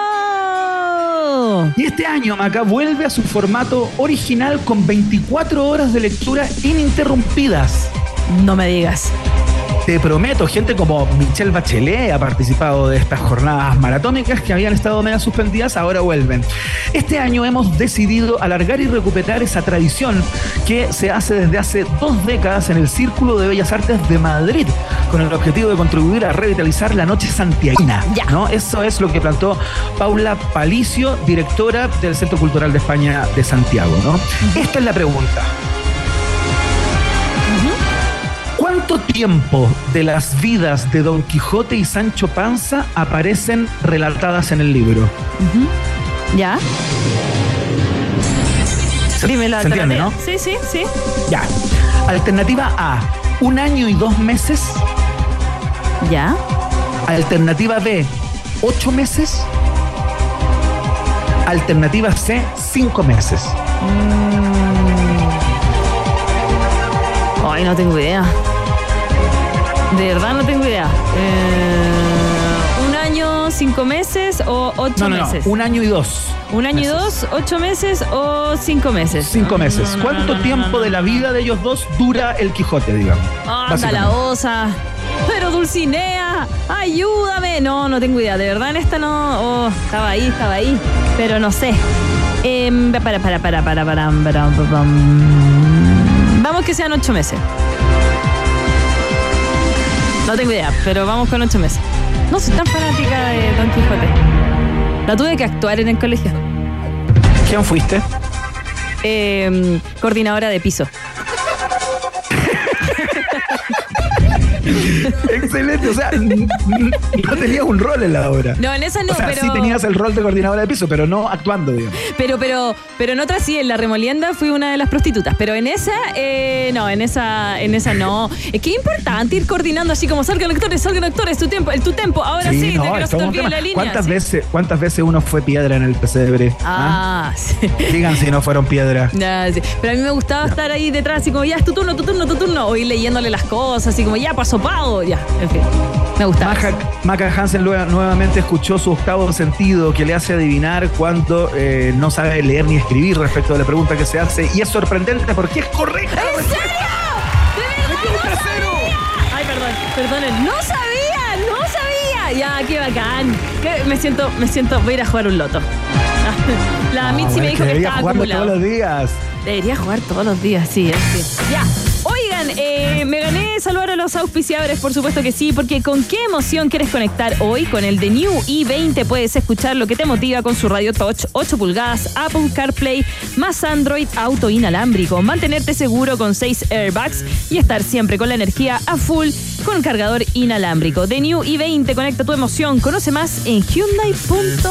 Speaker 12: ¡Oh!
Speaker 11: Y este año, Maca, vuelve a su formato original con 24 horas de lectura ininterrumpidas.
Speaker 12: No me digas.
Speaker 11: Te prometo, gente como Michelle Bachelet ha participado de estas jornadas maratónicas que habían estado medio suspendidas, ahora vuelven. Este año hemos decidido alargar y recuperar esa tradición que se hace desde hace 2 décadas en el Círculo de Bellas Artes de Madrid, con el objetivo de contribuir a revitalizar la noche santiaguina, ¿no? Eso es lo que plantó Paula Palicio, directora del Centro Cultural de España de Santiago, ¿no? Esta es la pregunta. ¿Cuánto tiempo de las vidas de Don Quijote y Sancho Panza aparecen relatadas en el libro?
Speaker 12: ¿Ya? Dime la
Speaker 11: alternativa. ¿Se entiende, no?
Speaker 12: Sí.
Speaker 11: Ya. Alternativa A, 1 año y 2 meses.
Speaker 12: ¿Ya?
Speaker 11: Alternativa B, 8 meses. Alternativa C, 5 meses.
Speaker 12: Ay, no tengo idea. De verdad no tengo idea. 1 año, 5 meses o 8 meses.
Speaker 11: No, 1 año y 2.
Speaker 12: 1 año y 2, 8 meses o 5 meses.
Speaker 11: 5 meses. ¿Cuánto tiempo de la vida de ellos dos dura el Quijote, digamos?
Speaker 12: Anda la osa. Pero Dulcinea, ayúdame. No tengo idea. De verdad en esta no. Estaba ahí. Pero no sé. Vamos que sean 8 meses. No tengo idea, pero vamos con 8 meses. No soy tan fanática de Don Quijote. La tuve que actuar en el colegio.
Speaker 11: ¿Quién fuiste?
Speaker 12: Coordinadora de piso.
Speaker 11: Excelente, o sea, no tenías un rol en la obra.
Speaker 12: No, en esa no,
Speaker 11: o sea,
Speaker 12: pero...
Speaker 11: sí tenías el rol de coordinadora de piso, pero no actuando, digamos.
Speaker 12: Pero en otra sí, en La Remolienda fui una de las prostitutas, pero en esa, no, en esa no. Es que es importante ir coordinando así como salgan actores, tu tempo, ahora sí,
Speaker 11: no,
Speaker 12: de que no se te olvide la línea.
Speaker 11: ¿Cuántas veces uno fue piedra en el pesebre?
Speaker 12: Sí.
Speaker 11: Digan si no fueron piedra.
Speaker 12: Ya, sí. Pero a mí me gustaba estar ahí detrás, así como ya es tu turno, o ir leyéndole las cosas, así como ya paso pago, ya, en fin. Me gustaba.
Speaker 11: Maca Hansen nuevamente escuchó su octavo sentido que le hace adivinar cuando no sabe leer ni escribir respecto de la pregunta que se hace. Y es sorprendente porque es correcta.
Speaker 12: ¿En serio? ¿De verdad? Ay, perdonen. No sabía. Ya, qué bacán. Me siento, voy a ir a jugar un loto. La Mitzi me dijo que estaba acumulado.
Speaker 11: Todos los días.
Speaker 12: Debería jugar todos los días, sí. Ya. Oigan, me gané saludar a los auspiciadores, por supuesto que sí, porque ¿con qué emoción quieres conectar hoy? Con el The New i20 puedes escuchar lo que te motiva con su radio Touch, 8 pulgadas, Apple CarPlay, más Android Auto inalámbrico, mantenerte seguro con 6 airbags y estar siempre con la energía a full con cargador inalámbrico. The New i20, conecta tu emoción. Conoce más en Hyundai.cl.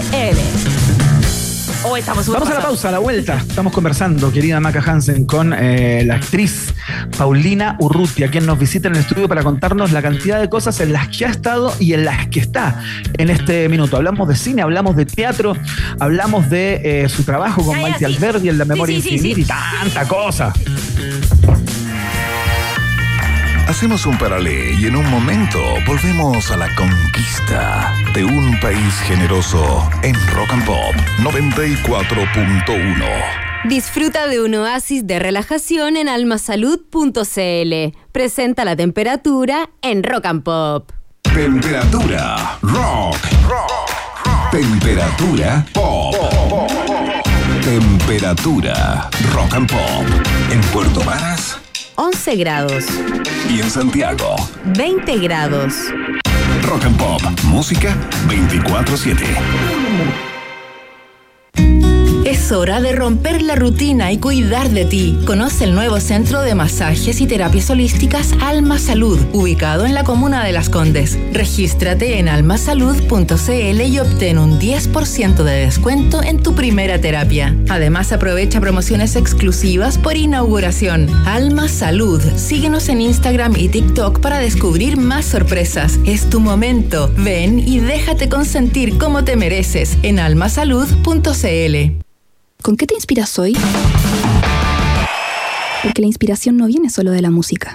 Speaker 11: Vamos a la pausa, a la vuelta. Estamos conversando, querida Maca Hansen, con la actriz Paulina Urrutia, quien nos visita en el estudio para contarnos la cantidad de cosas en las que ha estado y en las que está en este minuto. Hablamos de cine, hablamos de teatro, hablamos de su trabajo con Maite Alberdi en La Memoria Infinita y tanta cosa.
Speaker 9: Hacemos un paralé y en un momento volvemos a la conquista de un país generoso en Rock and Pop 94.1.
Speaker 4: Disfruta de un oasis de relajación en almasalud.cl. Presenta la temperatura en Rock and Pop.
Speaker 9: Temperatura rock. Temperatura pop. Temperatura rock and pop. En Puerto Varas,
Speaker 4: 11 grados.
Speaker 9: Y en Santiago,
Speaker 4: 20 grados.
Speaker 9: Rock and Pop, música 24/7.
Speaker 2: Es hora de romper la rutina y cuidar de ti. Conoce el nuevo centro de masajes y terapias holísticas Alma Salud, ubicado en la comuna de Las Condes. Regístrate en almasalud.cl y obtén un 10% de descuento en tu primera terapia. Además, aprovecha promociones exclusivas por inauguración. Alma Salud. Síguenos en Instagram y TikTok para descubrir más sorpresas. Es tu momento. Ven y déjate consentir como te mereces en almasalud.cl.
Speaker 13: ¿Con qué te inspiras hoy? Porque la inspiración no viene solo de la música.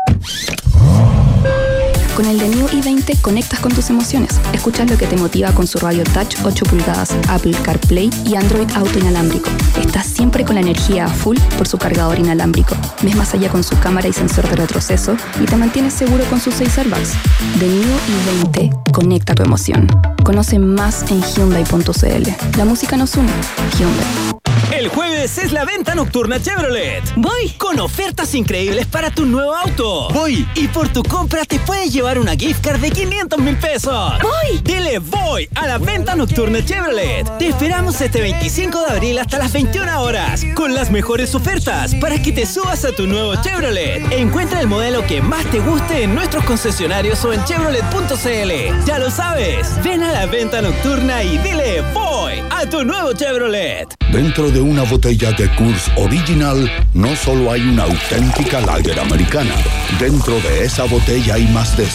Speaker 13: Con el The New i20 conectas con tus emociones. Escuchas lo que te motiva con su radio Touch 8 pulgadas, Apple CarPlay y Android Auto inalámbrico. Estás siempre con la energía a full por su cargador inalámbrico. Ves más allá con su cámara y sensor de retroceso y te mantienes seguro con sus 6 airbags. The New i20 conecta tu emoción. Conoce más en Hyundai.cl. La música nos une. Hyundai.
Speaker 14: El jueves es la venta nocturna Chevrolet. Voy con ofertas increíbles para tu nuevo auto. Voy y por tu compra te puedes llevar una gift card de 500,000 pesos. Voy. Dile voy a la venta nocturna Chevrolet. Te esperamos este 25 de abril hasta las 21 horas con las mejores ofertas para que te subas a tu nuevo Chevrolet. Encuentra el modelo que más te guste en nuestros concesionarios o en Chevrolet.cl. Ya lo sabes. Ven a la venta nocturna y dile voy a tu nuevo Chevrolet.
Speaker 15: Dentro de una botella de Coors Original no solo hay una auténtica lager americana. Dentro de esa botella hay más de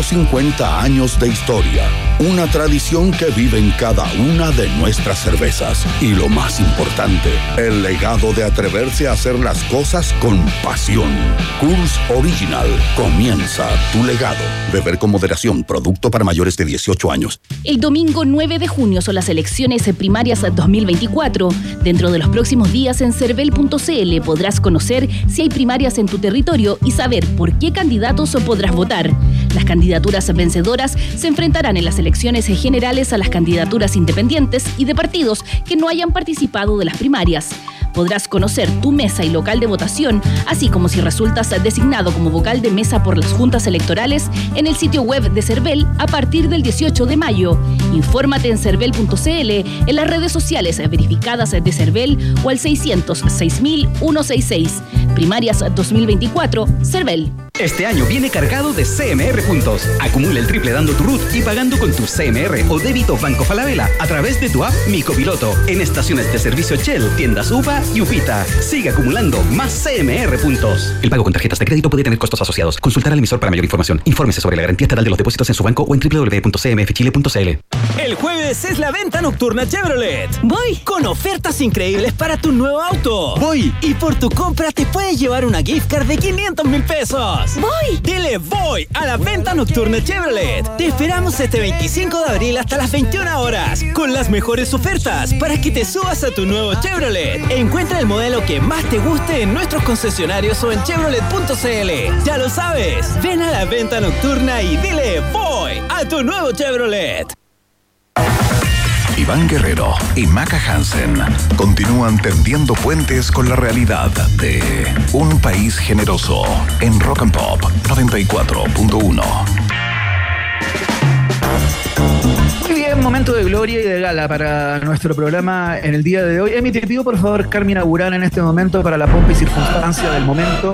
Speaker 15: 150 años de historia. Una tradición que vive en cada una de nuestras cervezas. Y lo más importante, el legado de atreverse a hacer las cosas con pasión. Coors Original. Comienza tu legado. Beber con moderación. Producto para mayores de 18 años.
Speaker 16: El domingo 9 de junio son las elecciones primarias 2024. Dentro de los próximos días en cervel.cl podrás conocer si hay primarias en tu territorio y saber por qué candidatos podrás votar. Las candidaturas vencedoras se enfrentarán en las elecciones generales a las candidaturas independientes y de partidos que no hayan participado de las primarias. Podrás conocer tu mesa y local de votación, así como si resultas designado como vocal de mesa por las juntas electorales en el sitio web de Cervel a partir del 18 de mayo. Infórmate en cervel.cl, en las redes sociales verificadas de Cervel o al 600 6166. Primarias 2024, Cervel.
Speaker 17: Este año viene cargado de CMR puntos. Acumula el triple dando tu RUT y pagando con tu CMR o débito Banco Falabella a través de tu app Mi Copiloto en estaciones de servicio Shell, tiendas UPA y UPITA. Sigue acumulando más CMR puntos. El pago con tarjetas de crédito puede tener costos asociados. Consultar al emisor para mayor información. Infórmese sobre la garantía estatal de los depósitos en su banco o en www.cmfchile.cl.
Speaker 14: El jueves es la venta nocturna Chevrolet. Voy con ofertas increíbles para tu nuevo auto. Voy y por tu compra te puedes llevar una gift card de 500,000 pesos. Voy. Dile voy a la venta nocturna Chevrolet. Te esperamos este 25 de abril hasta las 21 horas con las mejores ofertas para que te subas a tu nuevo Chevrolet. Encuentra el modelo que más te guste en nuestros concesionarios o en chevrolet.cl. Ya lo sabes, ven a la venta nocturna y dile voy a tu nuevo Chevrolet.
Speaker 9: Iván Guerrero y Maca Hansen continúan tendiendo puentes con la realidad de un país generoso en Rock and Pop 94.1.
Speaker 11: Muy bien, momento de gloria y de gala para nuestro programa en el día de hoy. Emi, te pido por favor, Carmina Burana, en este momento para la pompa y circunstancia del momento.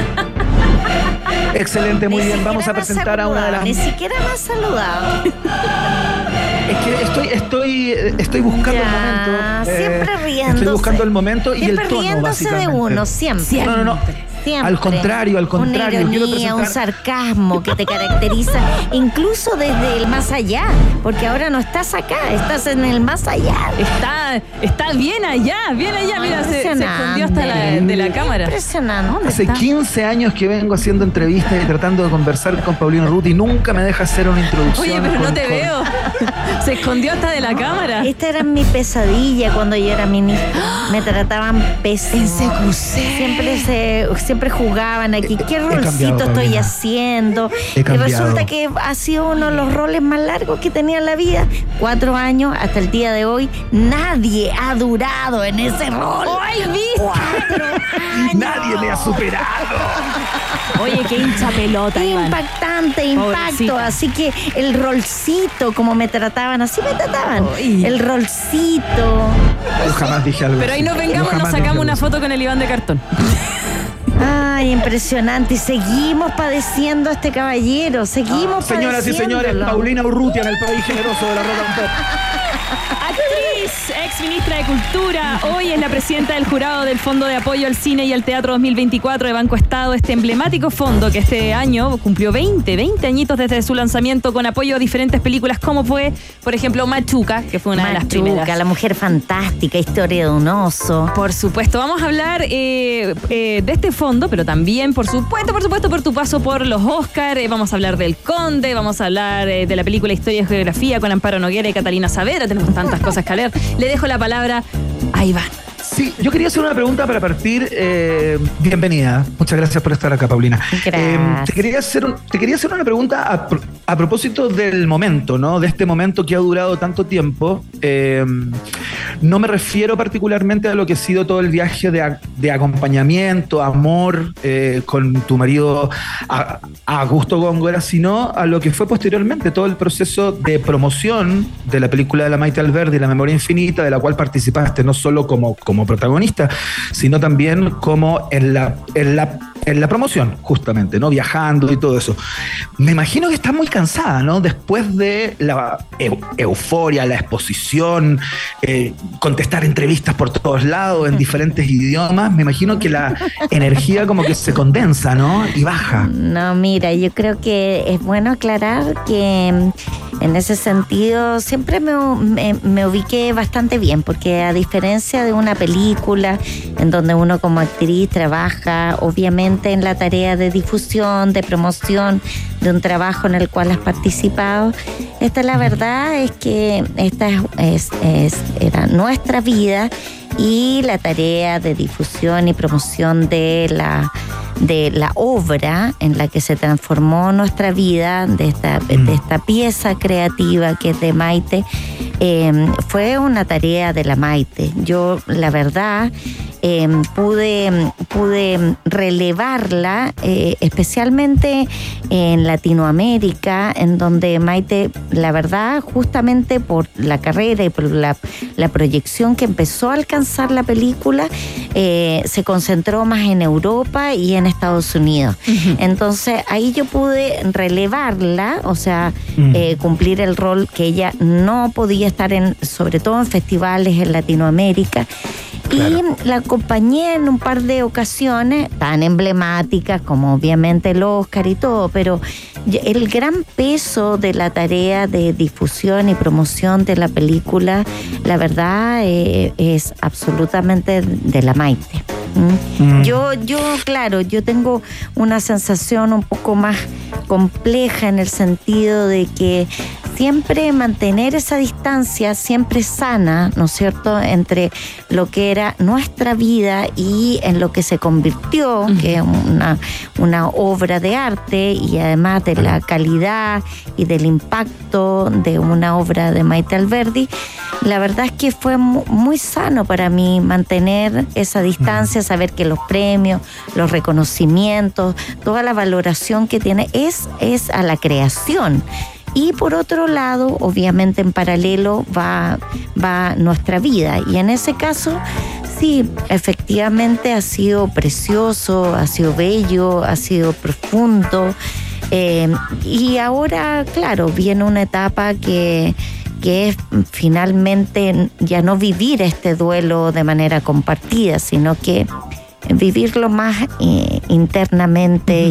Speaker 11: Excelente, muy bien. Vamos a presentar a una de las...
Speaker 18: Ni siquiera me has saludado.
Speaker 11: Es que estoy buscando el momento.
Speaker 18: Siempre riéndose.
Speaker 11: Estoy buscando el momento y el
Speaker 18: siempre
Speaker 11: tono,
Speaker 18: riéndose
Speaker 11: básicamente.
Speaker 18: de uno, siempre.
Speaker 11: No.
Speaker 18: Siempre.
Speaker 11: Al contrario.
Speaker 18: Una ironía, un sarcasmo que te caracteriza, incluso desde el más allá, porque ahora no estás acá, estás en el más allá.
Speaker 12: Está bien allá, mira, se escondió hasta de la cámara.
Speaker 18: Impresionante.
Speaker 11: Hace 15 años que vengo haciendo entrevistas y tratando de conversar con Paulino Ruti y nunca me deja hacer una introducción.
Speaker 12: Oye, pero no te veo. Se escondió hasta de la cámara.
Speaker 18: Esta era mi pesadilla cuando yo era ministra. Me trataban pésimo.
Speaker 12: En CQC.
Speaker 18: Siempre jugaban aquí. ¿Qué rolcito estoy haciendo? Y resulta que ha sido uno de los roles más largos que tenía en la vida. 4 años hasta el día de hoy. Nadie ha durado en ese rol.
Speaker 12: ¡Ay, viste!
Speaker 18: 4 años.
Speaker 11: Nadie me ha superado.
Speaker 12: Oye, qué hincha pelota,
Speaker 18: Impactante, impacto.
Speaker 12: Pobrecita.
Speaker 18: Así que el rolcito, como me trataban, así me trataban. El rolcito.
Speaker 11: Yo jamás dije algo
Speaker 12: Pero ahí nos vengamos, nos sacamos una foto con el Iván de cartón.
Speaker 18: Ay, impresionante. Y seguimos padeciendo a este caballero. Seguimos
Speaker 11: Señoras y señores, Paulina Urrutia en el país generoso de la Rock and Pop.
Speaker 12: Actriz, ex ministra de Cultura, hoy es la presidenta del jurado del Fondo de Apoyo al Cine y al Teatro 2024 de Banco Estado, este emblemático fondo que este año cumplió 20 añitos desde su lanzamiento con apoyo a diferentes películas como fue, por ejemplo, Machuca, que fue una de las primeras.
Speaker 18: La mujer fantástica, historia de un oso.
Speaker 12: Por supuesto, vamos a hablar de este fondo, pero también, por supuesto, por tu paso por los Oscar, vamos a hablar del Conde, vamos a hablar de la película Historia y Geografía con Amparo Noguera y Catalina Saavedra. Tenemos tantas cosas que leer. Le dejo la palabra a Iván.
Speaker 11: Sí, yo quería hacer una pregunta para partir. Bienvenida. Muchas gracias por estar acá, Paulina. Te quería hacer una pregunta a propósito del momento, ¿no? De este momento que ha durado tanto tiempo. No me refiero particularmente a lo que ha sido todo el viaje de acompañamiento, amor con tu marido Augusto Góngora, sino a lo que fue posteriormente todo el proceso de promoción de la película de la Maite Alberdi, La Memoria Infinita, de la cual participaste no solo como protagonista, sino también como en la promoción, justamente, ¿no? Viajando y todo eso. Me imagino que estás muy cansada, ¿no? Después de la euforia, la exposición, contestar entrevistas por todos lados en diferentes idiomas, me imagino que la energía como que se condensa, ¿no? Y baja.
Speaker 18: No, mira, yo creo que es bueno aclarar que en ese sentido siempre me ubiqué bastante bien, porque a diferencia de una película en donde uno como actriz trabaja obviamente en la tarea de difusión, de promoción de un trabajo en el cual has participado, la verdad es que esta era nuestra vida y la tarea de difusión y promoción de la obra en la que se transformó nuestra vida, de esta pieza creativa que es de Maite, fue una tarea de la Maite. Yo, la verdad, pude relevarla, especialmente en Latinoamérica, en donde Maite, la verdad, justamente por la carrera y por la proyección que empezó a alcanzar la película, se concentró más en Europa y en Estados Unidos. Uh-huh. Entonces ahí yo pude relevarla, o sea, cumplir el rol que ella no podía estar sobre todo en festivales en Latinoamérica. Claro. Y la acompañé en un par de ocasiones tan emblemáticas como obviamente el Oscar y todo, pero el gran peso de la tarea de difusión y promoción de la película, la verdad, es absolutamente de la Maite. Yo tengo una sensación un poco más compleja en el sentido de que siempre mantener esa distancia, siempre sana, ¿no es cierto?, entre lo que era nuestra vida y en lo que se convirtió, que es una obra de arte, y además de la calidad y del impacto de una obra de Maite Alberdi. La verdad es que fue muy sano para mí mantener esa distancia, saber que los premios, los reconocimientos, toda la valoración que tiene es a la creación. Y por otro lado, obviamente en paralelo va nuestra vida. Y en ese caso, sí, efectivamente ha sido precioso, ha sido bello, ha sido profundo. Y ahora, claro, viene una etapa que es finalmente ya no vivir este duelo de manera compartida, sino que vivirlo más internamente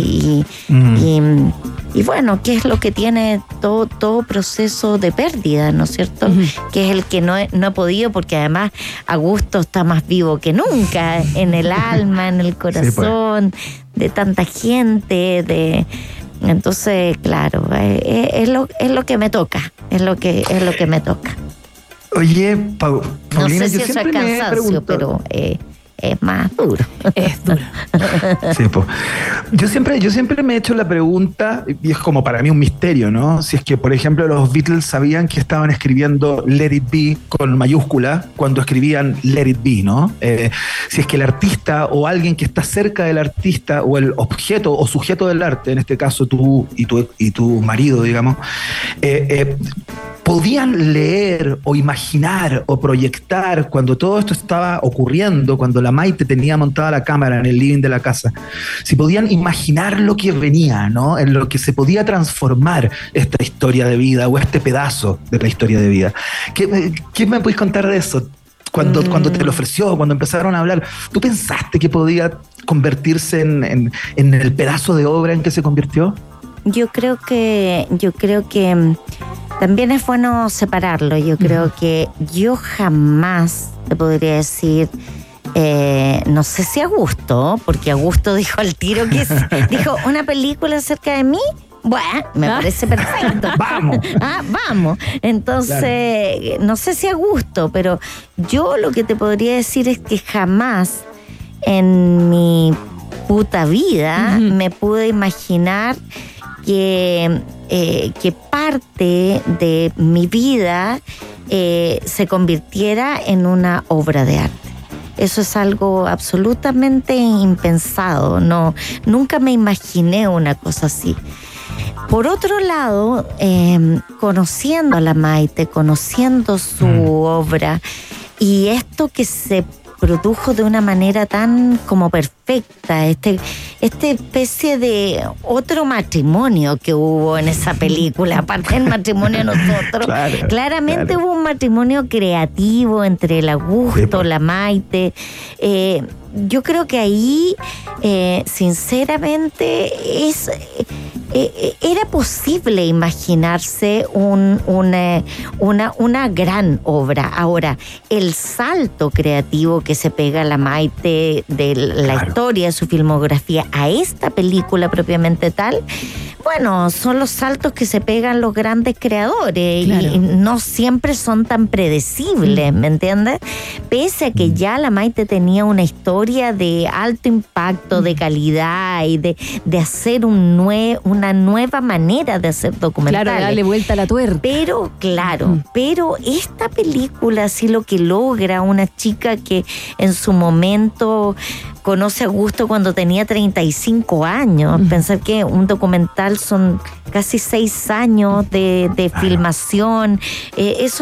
Speaker 18: y bueno, ¿qué es lo que tiene todo proceso de pérdida, ¿no es cierto? Que es el que no he podido, porque además Augusto está más vivo que nunca, en el alma, en el corazón, sí, pues, de tanta gente, entonces, claro, es lo que me toca, es lo que me toca.
Speaker 11: Oye, Paulina,
Speaker 18: no sé si
Speaker 11: yo
Speaker 18: eso es
Speaker 11: siempre
Speaker 18: cansancio, pero es más duro.
Speaker 12: Es duro.
Speaker 11: Sí, pues. Yo siempre me he hecho la pregunta, y es como para mí un misterio, ¿no? Si es que, por ejemplo, los Beatles sabían que estaban escribiendo Let It Be con mayúscula cuando escribían Let It Be, ¿no? Si es que el artista o alguien que está cerca del artista o el objeto o sujeto del arte, en este caso tú y tu marido, digamos, podían leer o imaginar o proyectar cuando todo esto estaba ocurriendo, cuando la Maite tenía montada la cámara en el living de la casa, si podían imaginar lo que venía, ¿no? En lo que se podía transformar esta historia de vida o este pedazo de la historia de vida. ¿Qué me puedes contar de eso? Cuando te lo ofreció, cuando empezaron a hablar, ¿tú pensaste que podía convertirse en el pedazo de obra en que se convirtió?
Speaker 18: Yo creo que también es bueno separarlo. Yo creo que yo jamás te podría decir, no sé si Augusto, porque Augusto dijo al tiro dijo una película acerca de mí. Bueno, me parece perfecto.
Speaker 11: Vamos.
Speaker 18: Vamos. Entonces, claro, no sé si Augusto, pero yo lo que te podría decir es que jamás en mi puta vida me pude imaginar que parte de mi vida se convirtiera en una obra de arte. Eso es algo absolutamente impensado. Nunca me imaginé una cosa así. Por otro lado, conociendo a la Maite, conociendo su obra, y esto que se produjo de una manera tan como perfecta, esta especie de otro matrimonio que hubo en esa película, aparte del matrimonio de nosotros. Claramente hubo un matrimonio creativo entre el Augusto, la Maite. Yo creo que ahí, sinceramente, era posible imaginarse una gran obra. Ahora, el salto creativo que se pega la Maite de la historia de su filmografía a esta película propiamente tal, bueno, son los saltos que se pegan los grandes creadores, claro, y no siempre son tan predecibles, ¿me entiendes? Pese a que ya la Maite tenía una historia de alto impacto, de calidad y de hacer una nueva manera de hacer documentales.
Speaker 12: Claro, darle vuelta a la tuerca.
Speaker 18: Pero, claro, pero esta película sí lo que logra, una chica que en su momento conoce a Augusto cuando tenía 35 años. Pensar que un documental son casi 6 años de filmación. Es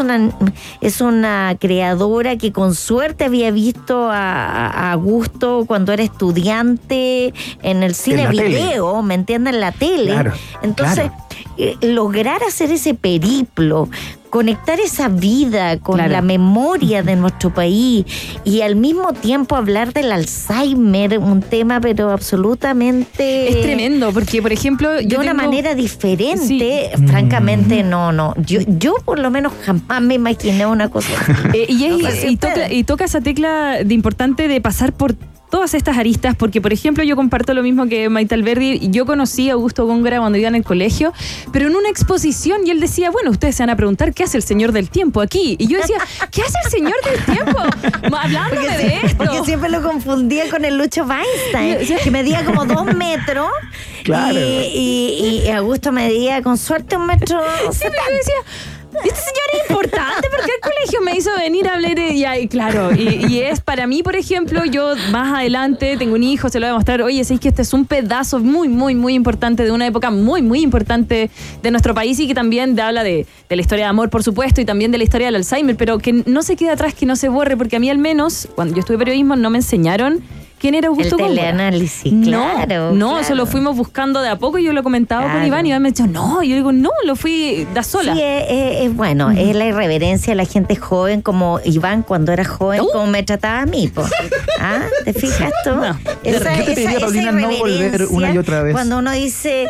Speaker 18: una creadora que con suerte había visto a Augusto cuando era estudiante en el cine video, tele. ¿Me entiendes? En la tele. Claro, entonces, lograr hacer ese periplo, conectar esa vida con la memoria de nuestro país y al mismo tiempo hablar del Alzheimer, un tema pero absolutamente...
Speaker 12: Es tremendo, porque por ejemplo...
Speaker 18: De una manera diferente, francamente no. Yo por lo menos jamás me imaginé una cosa así.
Speaker 12: Y toca esa tecla de importante de pasar por todas estas aristas, porque por ejemplo yo comparto lo mismo que Maite Alberdi. Yo conocí a Augusto Góngora cuando iba en el colegio, pero en una exposición, y él decía, bueno, ustedes se van a preguntar ¿qué hace el señor del tiempo aquí? Y yo decía, ¿qué hace el señor del tiempo? Hablándome de esto.
Speaker 18: Porque siempre lo confundía con el Lucho Weinstein, que medía como 2 metros. Claro. Y Augusto medía con suerte 1 metro.
Speaker 12: Sí, pero yo decía, este señor es importante porque el colegio me hizo venir a hablar y claro, y es para mí, por ejemplo, yo más adelante tengo un hijo, se lo voy a mostrar, oye, ¿sabes que este es un pedazo muy, muy, muy importante de una época muy, muy importante de nuestro país y que también habla de la historia de amor, por supuesto, y también de la historia del Alzheimer, pero que no se quede atrás, que no se borre, porque a mí al menos, cuando yo estudié periodismo, no me enseñaron quién era Augusto Góngora.
Speaker 18: El teleanálisis, claro.
Speaker 12: No, eso lo fuimos buscando de a poco y yo lo comentaba con Iván y Iván me decía, no, y yo digo, no, lo fui da sola.
Speaker 18: Sí, bueno, es la irreverencia de la gente joven, como Iván cuando era joven, como me trataba a mí, po. ¿Ah? ¿Te fijas tú? No.
Speaker 11: Yo te pediría, Paulina, no volver una y otra vez.
Speaker 18: Cuando uno dice,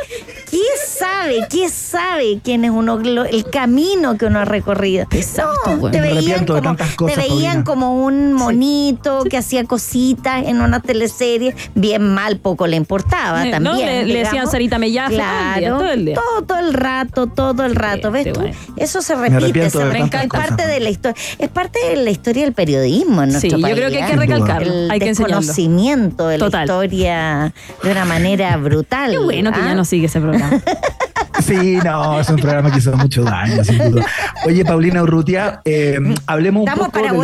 Speaker 18: ¿qué sabe quién es uno, el camino que uno ha recorrido? Exacto, no, te veían como un monito que hacía cositas en una teleserie, bien mal, poco le importaba también.
Speaker 12: No, le decían Sarita Mellaje,
Speaker 18: claro, todo el día. Todo el rato, ¿ves tú? Eso se repite, es parte de la historia, es parte de la historia del periodismo en nuestro país.
Speaker 12: Yo creo que hay que recalcarlo, hay que enseñarlo.
Speaker 18: El desconocimiento de la historia de una manera brutal.
Speaker 12: Qué bueno que ya no sigue ese programa.
Speaker 11: Sí, no, es un programa que hizo mucho daño, sin duda. Oye, Paulina Urrutia, hablemos un poco
Speaker 18: Estamos para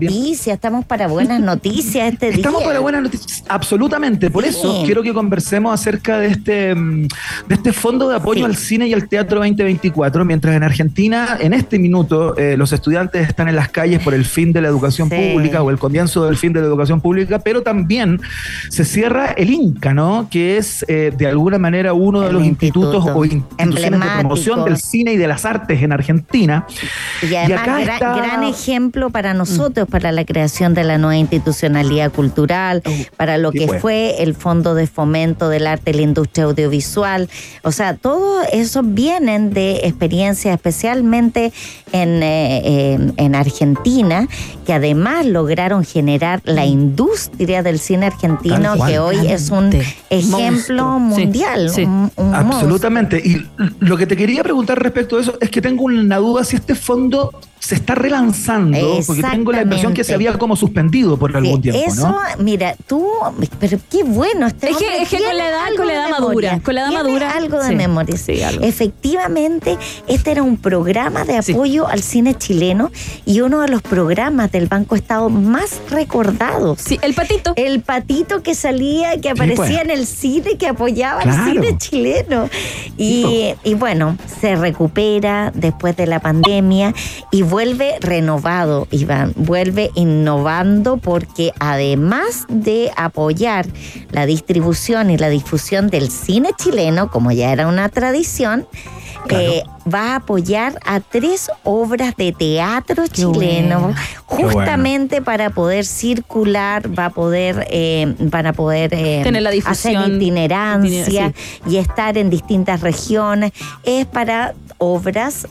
Speaker 18: buenas noticias este día.
Speaker 11: Estamos para buenas noticias, absolutamente. Por eso quiero que conversemos acerca de este fondo de apoyo al cine y al teatro 2024, mientras en Argentina, en este minuto, los estudiantes están en las calles por el fin de la educación pública o el comienzo del fin de la educación pública, pero también se cierra el INCA, ¿no? Que es de alguna manera uno de los institutos o instituciones de promoción del cine y de las artes en Argentina.
Speaker 18: Y además gran ejemplo para nosotros, para la creación de la nueva institucionalidad cultural, para lo que fue el Fondo de Fomento del Arte y la Industria Audiovisual. O sea, todo eso vienen de experiencias especialmente en Argentina, que además lograron generar la industria del cine argentino, que hoy es un ejemplo mundial.
Speaker 12: Sí.
Speaker 18: Un
Speaker 11: absolutamente. Y lo que te quería preguntar respecto a eso es que tengo una duda si este fondo se está relanzando, porque tengo la impresión que se había como suspendido por algún tiempo,
Speaker 18: eso, ¿no? Mira, pero qué bueno.
Speaker 12: Es que con la edad madura.
Speaker 18: Algo de memoria.
Speaker 12: Sí, algo.
Speaker 18: Efectivamente, este era un programa de apoyo al cine chileno y uno de los programas del Banco Estado más recordados.
Speaker 12: Sí, el patito.
Speaker 18: El patito que salía, que aparecía en el cine, que apoyaba al cine chileno. Y bueno, se recupera después de la pandemia y vuelve renovado, Iván, vuelve innovando, porque además de apoyar la distribución y la difusión del cine chileno, como ya era una tradición, va a apoyar a 3 obras de teatro chileno, justamente para poder circular, van a poder
Speaker 12: tener la difusión,
Speaker 18: hacer itinerancia y estar en distintas regiones. Es para obras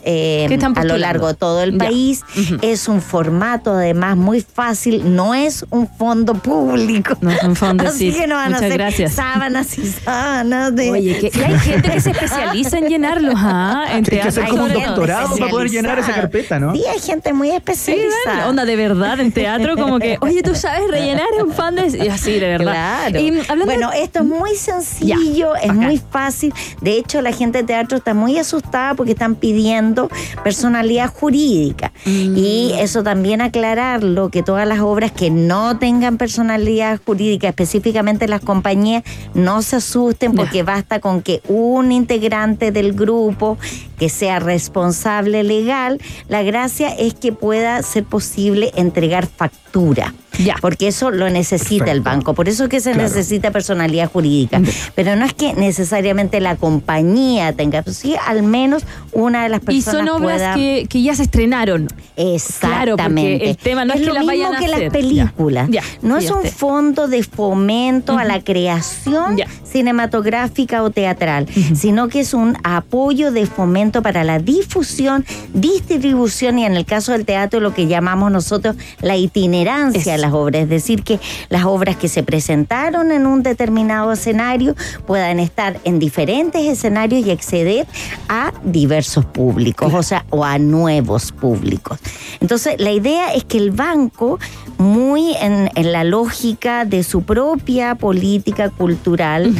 Speaker 18: a lo largo de todo el país. Es un formato además muy fácil, no es un fondo público.
Speaker 12: No es un fondo,
Speaker 18: así que no van a hacer
Speaker 12: gracias.
Speaker 18: sábanas y sábanas de...
Speaker 12: Oye, que hay gente que se especializa en llenarlos, en
Speaker 11: teatro. Hay que hacer como un doctorado para poder llenar esa carpeta, ¿no?
Speaker 18: Sí, hay gente muy especializada.
Speaker 12: Sí, onda de verdad en teatro, como que, oye, tú sabes rellenar un fan de... Y así, de verdad.
Speaker 18: Claro. Y bueno, esto es muy sencillo, es muy fácil. De hecho, la gente de teatro está muy asustada porque están pidiendo personalidad jurídica. Y eso también aclararlo, que todas las obras que no tengan personalidad jurídica, específicamente las compañías, no se asusten porque basta con que un integrante del grupo que sea responsable legal, la gracia es que pueda ser posible entregar factura. Porque eso lo necesita el banco. Por eso es que se necesita personalidad jurídica. Pero no es que necesariamente la compañía tenga, pues sí, al menos una de las personas.
Speaker 12: Y son obras que ya se estrenaron.
Speaker 18: Exactamente.
Speaker 12: Claro, porque el tema no es que
Speaker 18: lo
Speaker 12: las
Speaker 18: mismo
Speaker 12: vayan a
Speaker 18: que
Speaker 12: hacer.
Speaker 18: las películas. No es un fondo de fomento a la creación cinematográfica o teatral, sino que es un apoyo de fomento para la difusión, distribución y en el caso del teatro lo que llamamos nosotros la itinerancia de las obras, es decir, que las obras que se presentaron en un determinado escenario puedan estar en diferentes escenarios y acceder a diversos públicos, o a nuevos públicos. Entonces, la idea es que el banco, muy en la lógica de su propia política cultural,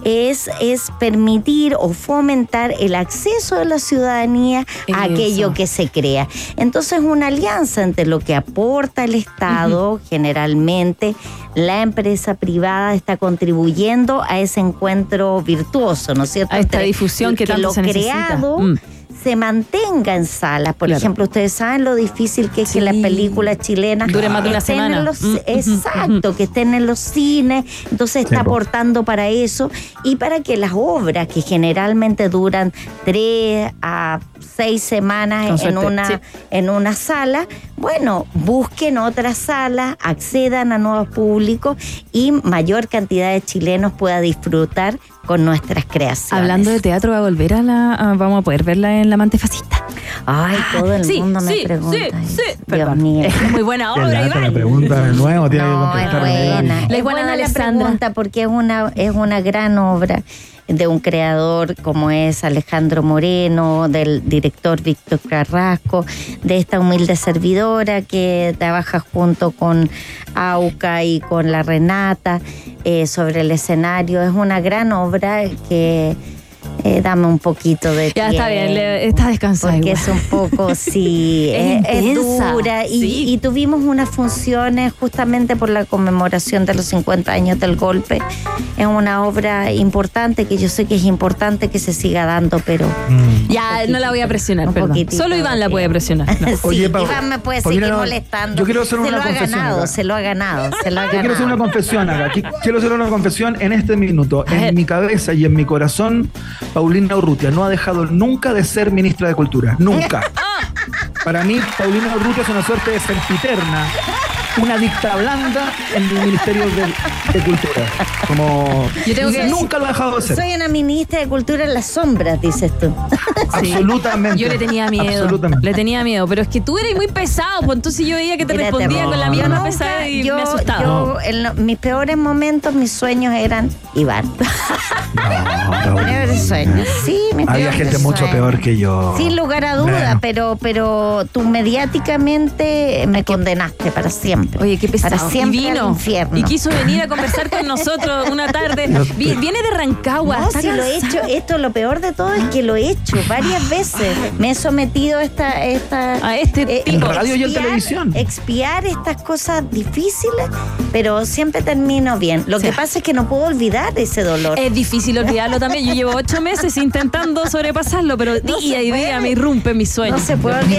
Speaker 18: es permitir o fomentar el acceso de la ciudadanía a aquello que se crea. Entonces, una alianza entre lo que aporta el Estado, generalmente, la empresa privada está contribuyendo a ese encuentro virtuoso, ¿no es cierto?
Speaker 12: A esta difusión que tanto se necesita.
Speaker 18: Creado se mantenga en salas. Por ejemplo, ustedes saben lo difícil que es que las películas chilenas
Speaker 12: dure más de una semana.
Speaker 18: Exacto, que estén en los cines. Entonces está aportando para eso y para que las obras que generalmente duran 3 a 6 semanas en una sala, bueno, busquen otras salas, accedan a nuevos públicos y mayor cantidad de chilenos pueda disfrutar con nuestras creaciones.
Speaker 12: Hablando de teatro, va a volver vamos a poder verla en La Amante Fascista.
Speaker 18: Ay, todo el mundo me pregunta. Dios mío.
Speaker 12: Es muy buena obra, Iván.
Speaker 11: La pregunta de nuevo tiene que contestar.
Speaker 18: Es buena la pregunta porque es una gran obra de un creador como es Alejandro Moreno, del director Víctor Carrasco, de esta humilde servidora que trabaja junto con Auca y con la Renata sobre el escenario. Es una gran obra que... dame un poquito de tiempo.
Speaker 12: Ya está bien, está descansado.
Speaker 18: Porque igual. Es un poco, sí, es dura. Y tuvimos unas funciones justamente por la conmemoración de los 50 años del golpe. Es una obra importante, que yo sé que es importante que se siga dando, pero...
Speaker 12: Ya, no la voy a presionar, perdón. Solo Iván la puede presionar. No.
Speaker 18: Sí, oye, Iván me puede seguir molestando.
Speaker 11: Yo quiero hacer una confesión.
Speaker 18: Se lo ha ganado.
Speaker 11: Yo quiero hacer una confesión acá. Quiero hacer una confesión en este minuto. En mi cabeza y en mi corazón, Paulina Urrutia no ha dejado nunca de ser ministra de Cultura. Nunca. Para mí, Paulina Urrutia es una suerte de sempiterna, una dicta blanda en el Ministerio de Cultura. Como nunca lo ha dejado de ser.
Speaker 18: Soy una ministra de Cultura en las sombras, dices tú.
Speaker 11: Absolutamente.
Speaker 12: Yo le tenía miedo. Le tenía miedo, pero es que tú eres muy pesado, pues entonces yo veía que te respondía con la misma pesada y me asustaba.
Speaker 18: Yo, en mis peores momentos, mis sueños eran Iván. Sí,
Speaker 11: había gente mucho peor que yo.
Speaker 18: Sin lugar a duda, pero tú mediáticamente me condenaste para siempre.
Speaker 12: Oye, qué pesado.
Speaker 18: Para siempre
Speaker 12: y vino
Speaker 18: al infierno.
Speaker 12: Y quiso venir a conversar con nosotros una tarde. Viene de Rancagua.
Speaker 18: No, si lo he hecho. Esto, lo peor de todo es que lo he hecho varias veces. Me he sometido a
Speaker 11: este tipo. En radio y en televisión.
Speaker 18: Expiar estas cosas difíciles, pero siempre termino bien. Lo que pasa es que no puedo olvidar ese dolor.
Speaker 12: Es difícil olvidarlo también. Yo llevo 8 meses intentando sobrepasarlo, pero día y día me irrumpe mis sueños.
Speaker 18: No se puede olvidar.